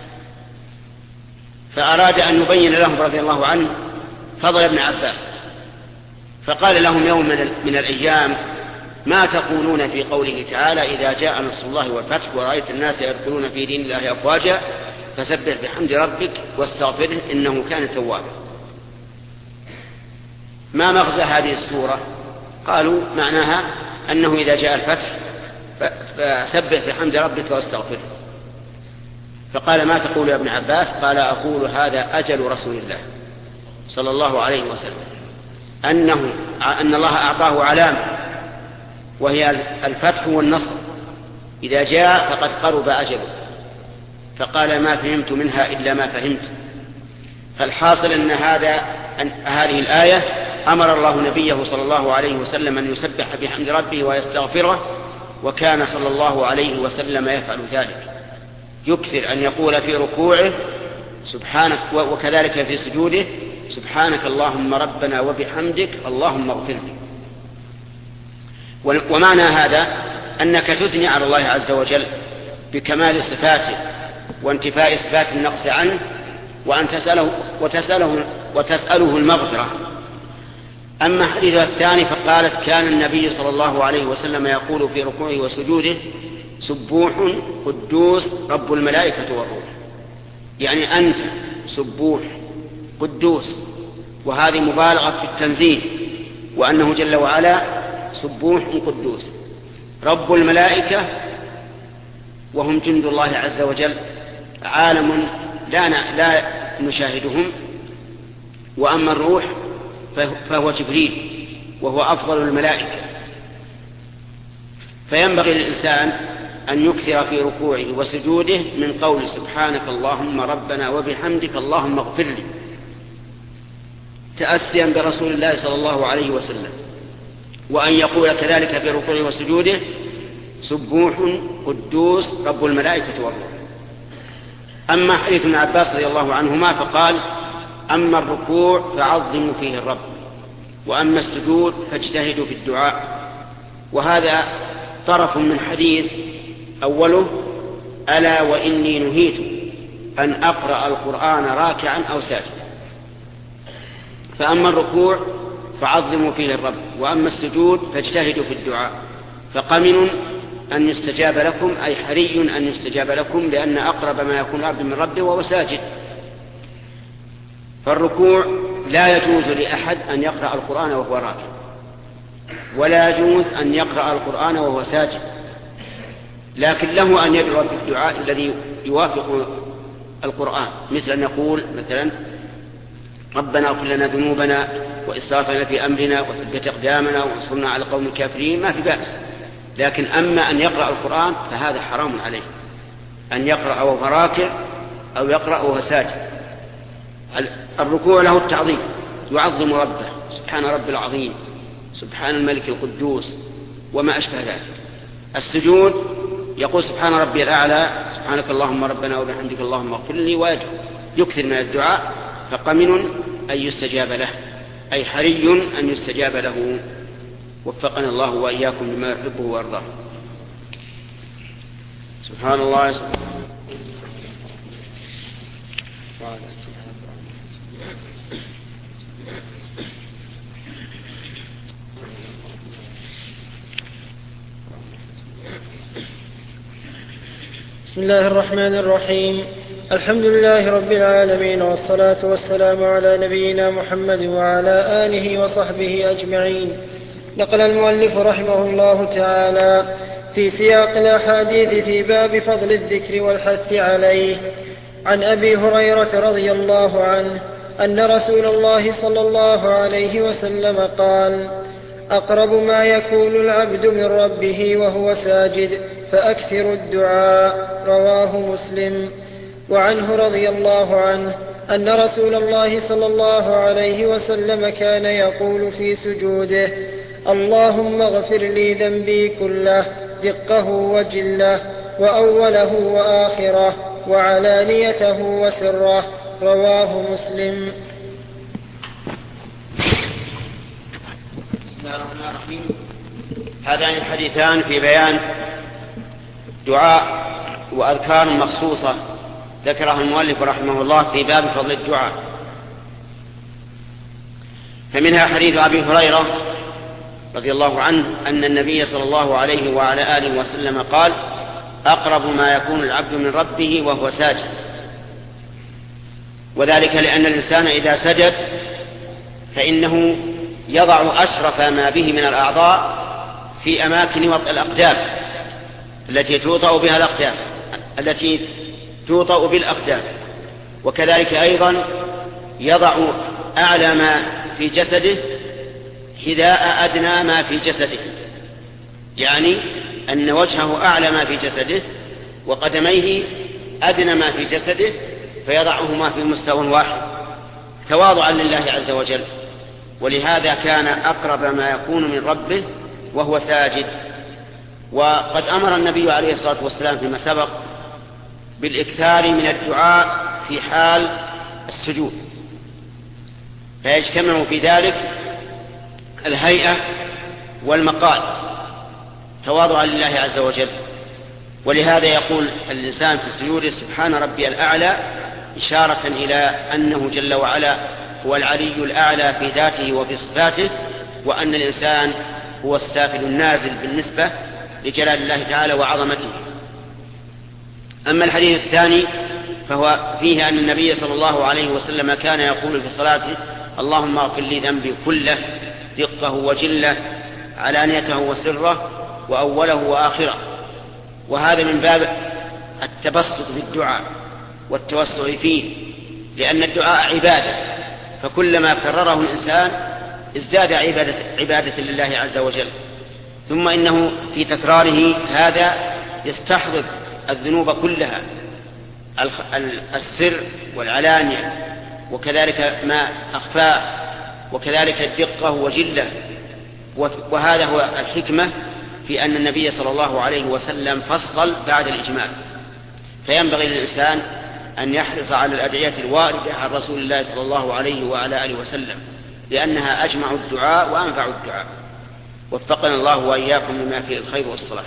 فأراد أن يبين لهم رضي الله عنه فضل ابن عباس، فقال لهم يوم من الأيام: ما تقولون في قوله تعالى: إذا جاء نصر الله والفتح ورأيت الناس يدخلون في دين الله أفواجا فسبح بحمد ربك واستغفره إنه كان توابا. ما مغزى هذه السورة؟ قالوا معناها أنه إذا جاء الفتح فسبح بحمد ربك واستغفره. فقال: ما تقول يا ابن عباس؟ قال: أقول هذا أجل رسول الله صلى الله عليه وسلم، أنه أن الله أعطاه علامة وهي الفتح والنصر، إذا جاء فقد قرب أجله. فقال: ما فهمت منها إلا ما فهمت. فالحاصل أن, هذا أن هذه الآية أمر الله نبيه صلى الله عليه وسلم أن يسبح بحمد ربه ويستغفره، وكان صلى الله عليه وسلم يفعل ذلك، يكثر أن يقول في ركوعه سبحانك، وكذلك في سجوده: سبحانك اللهم ربنا وبحمدك اللهم اغفر لي. ومعنى هذا أنك تثني على الله عز وجل بكمال صفاته وانتفاء صفات النقص عنه، وأن تسأله وتسأله, وتسأله المغفرة. أما حديثها الثاني فقالت: كان النبي صلى الله عليه وسلم يقول في ركوعه وسجوده: سبوح قدوس رب الملائكة والروح. يعني أنت سبوح قدوس، وهذه مبالغة في التنزيه، وأنه جل وعلا سبوح قدوس رب الملائكة، وهم جند الله عز وجل، عالم لا, لا نشاهدهم. وأما الروح فهو جبريل، وهو أفضل الملائكة. فينبغي للإنسان أن يكثر في ركوعه وسجوده من قول سبحانك اللهم ربنا وبحمدك اللهم اغفر لي، تأسيا برسول الله صلى الله عليه وسلم. وأن يقول كذلك في ركوعه وسجوده: سبوح قدوس رب الملائكة والروح. أما حديث ابن عباس رضي الله عنهما فقال: أما الركوع فعظموا فيه الرب، وأما السجود فاجتهدوا في الدعاء وهذا طرف من حديث أوله: ألا وإني نهيت أن أقرأ القرآن راكعا أو ساجدا. فأما الركوع فعظموا فيه الرب، وأما السجود فاجتهدوا في الدعاء، فقمن أن يستجاب لكم، أي حري أن يستجاب لكم، لأن أقرب ما يكون العبد من ربه وهو ساجد. فالركوع لا يجوز لأحد أن يقرأ القرآن وهو راكع، ولا يجوز أن يقرأ القرآن وهو ساجد، لكن له أن يدعو بالدعاء الذي يوافق القرآن، مثل أن يقول مثلا: ربنا اغفر لنا ذنوبنا وإسرافنا في أمرنا وثبت أقدامنا وانصرنا على القوم الكافرين، ما في بأس. لكن أما أن يقرأ القرآن فهذا حرام عليه، أن يقرأ وهو راكع أو يقرأ وهو ساجد. الركوع له التعظيم، يعظم ربه: سبحان رب العظيم، سبحان الملك القدوس، وما أشبه ذلك. السجود يقول: سبحان ربي الأعلى، سبحانك اللهم ربنا وبحمدك اللهم اغفر لي، ويدعو يكثر من الدعاء، فقمن أن يستجاب له، أي حري أن يستجاب له. وفقنا الله وإياكم لما يحبه ويرضاه. سبحان الله. بسم الله الرحمن الرحيم. الحمد لله رب العالمين، والصلاة والسلام على نبينا محمد وعلى آله وصحبه أجمعين. نقل المؤلف رحمه الله تعالى في سياق الأحاديث في باب فضل الذكر والحث عليه عن أبي هريرة رضي الله عنه أن رسول الله صلى الله عليه وسلم قال: أقرب ما يكون العبد من ربه وهو ساجد فأكثر الدعاء. رواه مسلم. وعنه رضي الله عنه أن رسول الله صلى الله عليه وسلم كان يقول في سجوده: اللهم اغفر لي ذنبي كله، دقه وجله، وأوله وآخره، وعلانيته وسره. رواه مسلم. بسم الله الرحمن الرحيم. هذان الحديثان في بيان دعاء وأذكار مخصوصة ذكرها المؤلف رحمه الله في باب فضل الدعاء. فمنها حديث أبي هريرة رضي الله عنه أن النبي صلى الله عليه وعلى آله وسلم قال: أقرب ما يكون العبد من ربه وهو ساجد. وذلك لأن الإنسان إذا سجد فإنه يضع أشرف ما به من الأعضاء في أماكن وطئ الأقدام التي توطأ بها الأقدام التي توطأ بالأقدام وكذلك أيضا يضع أعلى ما في جسده حذاء أدنى ما في جسده، يعني أن وجهه أعلى ما في جسده وقدميه أدنى ما في جسده، فيضعهما في مستوى واحد تواضعا لله عز وجل. ولهذا كان أقرب ما يكون من ربه وهو ساجد. وقد أمر النبي عليه الصلاة والسلام فيما سبق بالإكثار من الدعاء في حال السجود، فيجتمع في ذلك الهيئة والمقال تواضعا لله عز وجل. ولهذا يقول الإنسان في السجود: سبحان ربي الأعلى، إشارة إلى أنه جل وعلا هو العلي الأعلى في ذاته وفي صفاته، وأن الإنسان هو السافل النازل بالنسبة لجلال الله تعالى وعظمته. أما الحديث الثاني فهو فيه أن النبي صلى الله عليه وسلم كان يقول في صلاته: اللهم اغفر لي ذنبي كله، دقه وجله، علانيته وسره، وأوله وآخره. وهذا من باب التبسط بالدعاء والتوسع فيه، لأن الدعاء عبادة، فكلما كرره الإنسان ازداد عبادة, عبادة لله عز وجل. ثم إنه في تكراره هذا يستحضر الذنوب كلها، السر والعلانية، وكذلك ما أخفاه، وكذلك الدقة وجلة. وهذا هو الحكمة في أن النبي صلى الله عليه وسلم فصل بعد الإجمال. فينبغي للإنسان أن يحرص على الأدعية الواردة عن رسول الله صلى الله عليه وعلى آله وسلم، لأنها أجمع الدعاء وأنفع الدعاء. وفقنا الله وإياكم لما فيه الخير والصلاح.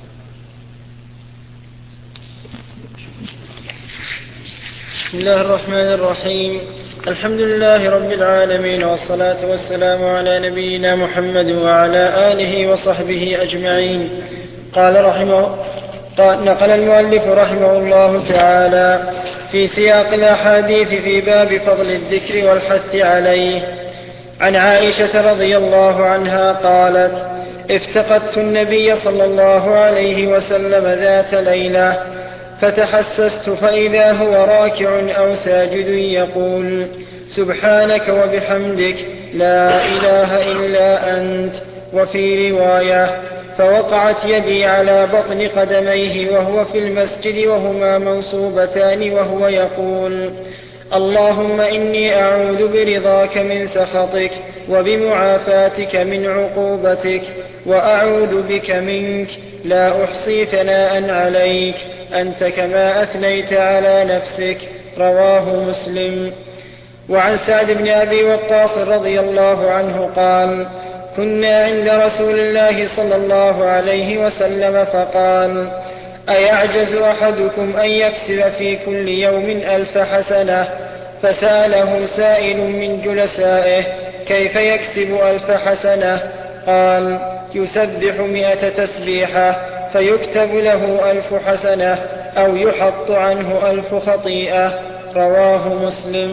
بسم الله الرحمن الرحيم. الحمد لله رب العالمين، والصلاة والسلام على نبينا محمد وعلى آله وصحبه أجمعين. قال رحمه قال نقل المؤلف رحمه الله تعالى في سياق الأحاديث في باب فضل الذكر والحث عليه عن عائشة رضي الله عنها قالت: افتقدت النبي صلى الله عليه وسلم ذات ليلة فتحسست فإذا هو راكع أو ساجد يقول: سبحانك وبحمدك لا إله إلا أنت. وفي رواية: فوقعت يدي على بطن قدميه وهو في المسجد وهما منصوبتان وهو يقول: اللهم إني أعوذ برضاك من سخطك وبمعافاتك من عقوبتك وأعوذ بك منك لا أحصي ثناء عليك أنت كما أثنيت على نفسك. رواه مسلم. وعن سعد بن أبي وقاص رضي الله عنه قال: كنا عند رسول الله صلى الله عليه وسلم فقال: أيعجز أحدكم أن يكسب في كل يوم ألف حسنة؟ فسأله سائل من جلسائه: كيف يكسب ألف حسنة؟ قال: يسبح مئة تسبيحة فيكتب له ألف حسنة أو يحط عنه ألف خطيئة. رواه مسلم.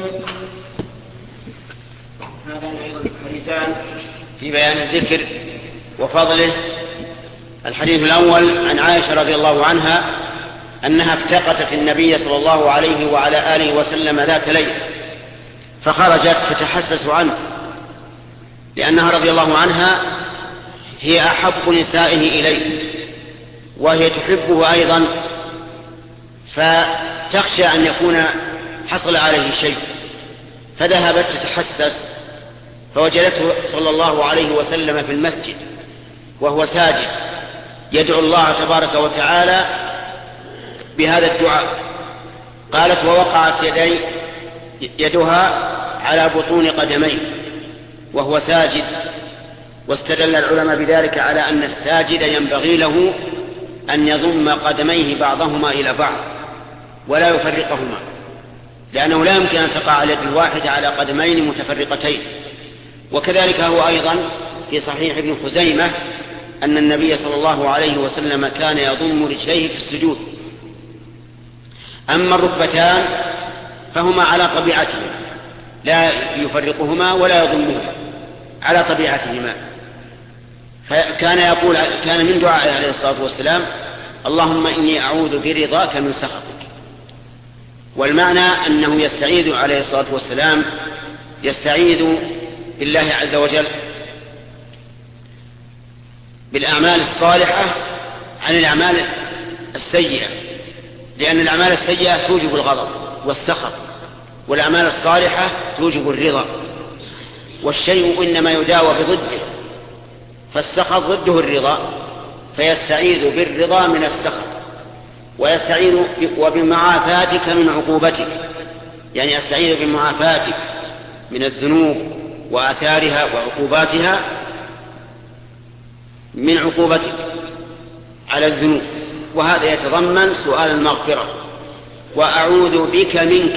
حديثان في بيان الذكر وفضله. الحديث الأول عن عائشة رضي الله عنها أنها افتقدت النبي صلى الله عليه وعلى آله وسلم ذات ليلة فخرجت تتحسس عنه، لأنها رضي الله عنها هي أحب نسائه إليه وهي تحبه أيضا، فتخشى أن يكون حصل عليه شيء، فذهبت تتحسس فوجدته صلى الله عليه وسلم في المسجد وهو ساجد يدعو الله تبارك وتعالى بهذا الدعاء. قالت: ووقعت يدي يدها على بطون قدميه وهو ساجد. واستدل العلماء بذلك على أن الساجد ينبغي له أن يضم قدميه بعضهما إلى بعض ولا يفرقهما، لأنه لا يمكن أن تقع اليد الواحدة على قدمين متفرقتين. وكذلك هو أيضا في صحيح ابن خزيمة أن النبي صلى الله عليه وسلم كان يضم رجليه في السجود. أما الركبتان فهما على طبيعتهما لا يفرقهما ولا يضمهما، على طبيعتهما. فكان يقول كان من دعائه عليه الصلاة والسلام: اللهم إني أعوذ برضاك من سخطك. والمعنى أنه يستعيذ عليه الصلاة والسلام يستعيذ بالله عز وجل بالأعمال الصالحة عن الأعمال السيئة، لأن الأعمال السيئة توجب الغضب والسخط، والأعمال الصالحة توجب الرضا. والشيء إنما يداوى بضده، فالسخط ضده الرضا، فيستعيذ بالرضا من السخط، ويستعيذ وبمعافاتك من عقوبتك، يعني يستعيذ بمعافاتك من الذنوب وآثارها وعقوباتها، من عقوبتك على الذنوب، وهذا يتضمن سؤال المغفرة. وأعوذ بك منك،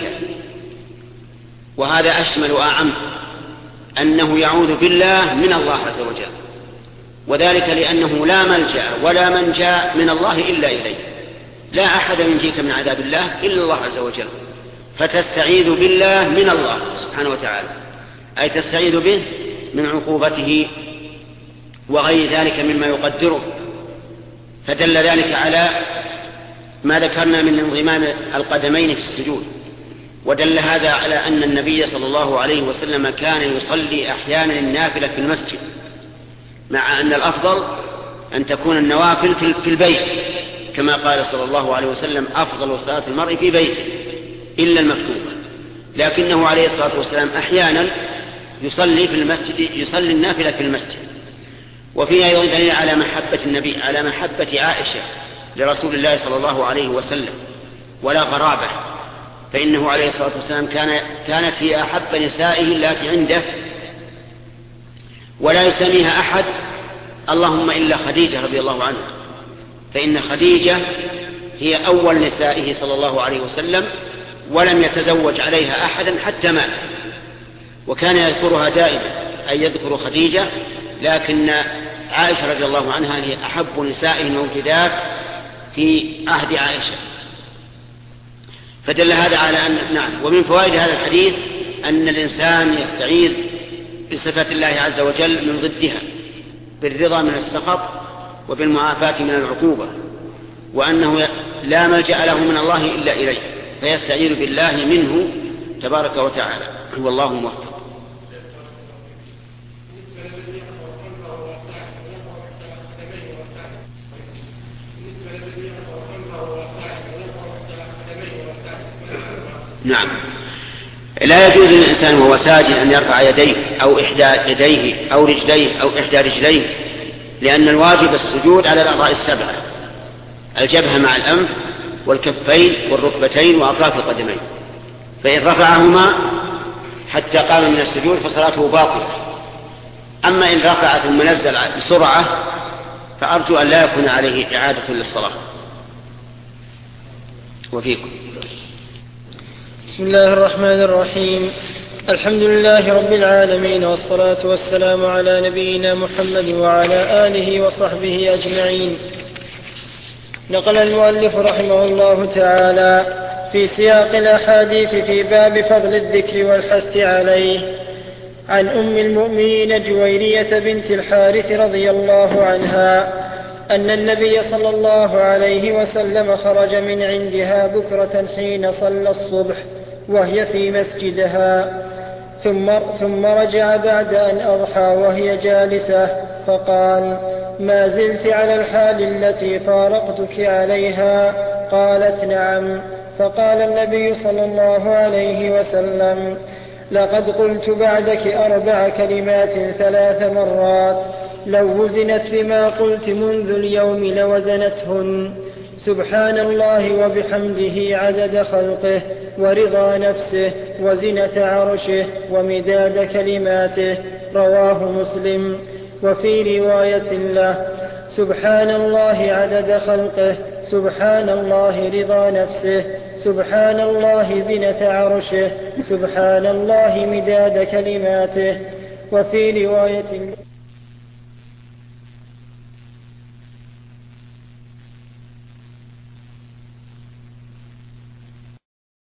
وهذا أشمل وأعم، أنه يعوذ بالله من الله عز وجل، وذلك لأنه لا ملجأ ولا منجا من الله إلا إليه، لا أحد ينجيك من عذاب الله إلا الله عز وجل، فتستعيذ بالله من الله سبحانه وتعالى، أي تستعيذ به من عقوبته وغير ذلك مما يقدره. فدل ذلك على ما ذكرنا من انضمام القدمين في السجود، ودل هذا على أن النبي صلى الله عليه وسلم كان يصلي أحيانا النافلة في المسجد، مع أن الأفضل أن تكون النوافل في البيت، كما قال صلى الله عليه وسلم: أفضل صلاة المرء في بيته إلا المكتوبة. لكنه عليه الصلاة والسلام أحيانا يصلي في المسجد، يصلي النافلة في المسجد. وفيه أيضا دليل على محبة النبي، على محبة عائشة لرسول الله صلى الله عليه وسلم، ولا غرابة، فإنه عليه الصلاة والسلام كان كانت هي أحب نسائه التي عنده، ولا يسميها أحد اللهم إلا خديجة رضي الله عنها، فإن خديجة هي أول نسائه صلى الله عليه وسلم، ولم يتزوج عليها أحدا حتى مات، وكان يذكرها دائما، أي يذكر خديجة، لكن عائشة رضي الله عنها هي أحب نسائه الموجودات في عهد عائشة. فدل هذا على أن نعم. ومن فوائد هذا الحديث أن الإنسان يستعيذ بصفات الله عز وجل من ضدها، بالرضا من السخط وبالمعافاة من العقوبة، وأنه لا ملجأ له من الله إلا إليه، فيستعيذ بالله منه تبارك وتعالى. والله موفق. نعم. لا يجوز للإنسان وهو ساجد أن يرفع يديه أو إحدى يديه أو رجليه أو إحدى رجليه، لأن الواجب السجود على الأعضاء السبعة: الجبهة مع الأنف والكفين والركبتين وأطراف القدمين، فإن رفعهما حتى قام من السجود فصلاته باطلة. أما إن رفع ثم نزل بسرعة فأرجو أن لا يكون عليه إعادة للصلاة. وفيكم. بسم الله الرحمن الرحيم. الحمد لله رب العالمين، والصلاة والسلام على نبينا محمد وعلى آله وصحبه أجمعين. نقل المؤلف رحمه الله تعالى في سياق الأحاديث في باب فضل الذكر والحث عليه عن أم المؤمنين جويرية بنت الحارث رضي الله عنها أن النبي صلى الله عليه وسلم خرج من عندها بكرة حين صلى الصبح وهي في مسجدها، ثم, ثم رجع بعد أن أضحى وهي جالسة، فقال: ما زلت على الحال التي فارقتك عليها؟ قالت: نعم. فقال النبي صلى الله عليه وسلم: لقد قلت بعدك أربع كلمات ثلاث مرات، لو وزنت بما قلت منذ اليوم لوزنتهن: سبحان الله وبحمده عدد خلقه ورضا نفسه وزنة عرشه ومداد كلماته. رواه مسلم. وفي رواية له: سبحان الله عدد خلقه، سبحان الله رضا نفسه، سبحان الله زنة عرشه، سبحان الله مداد كلماته. وفي رواية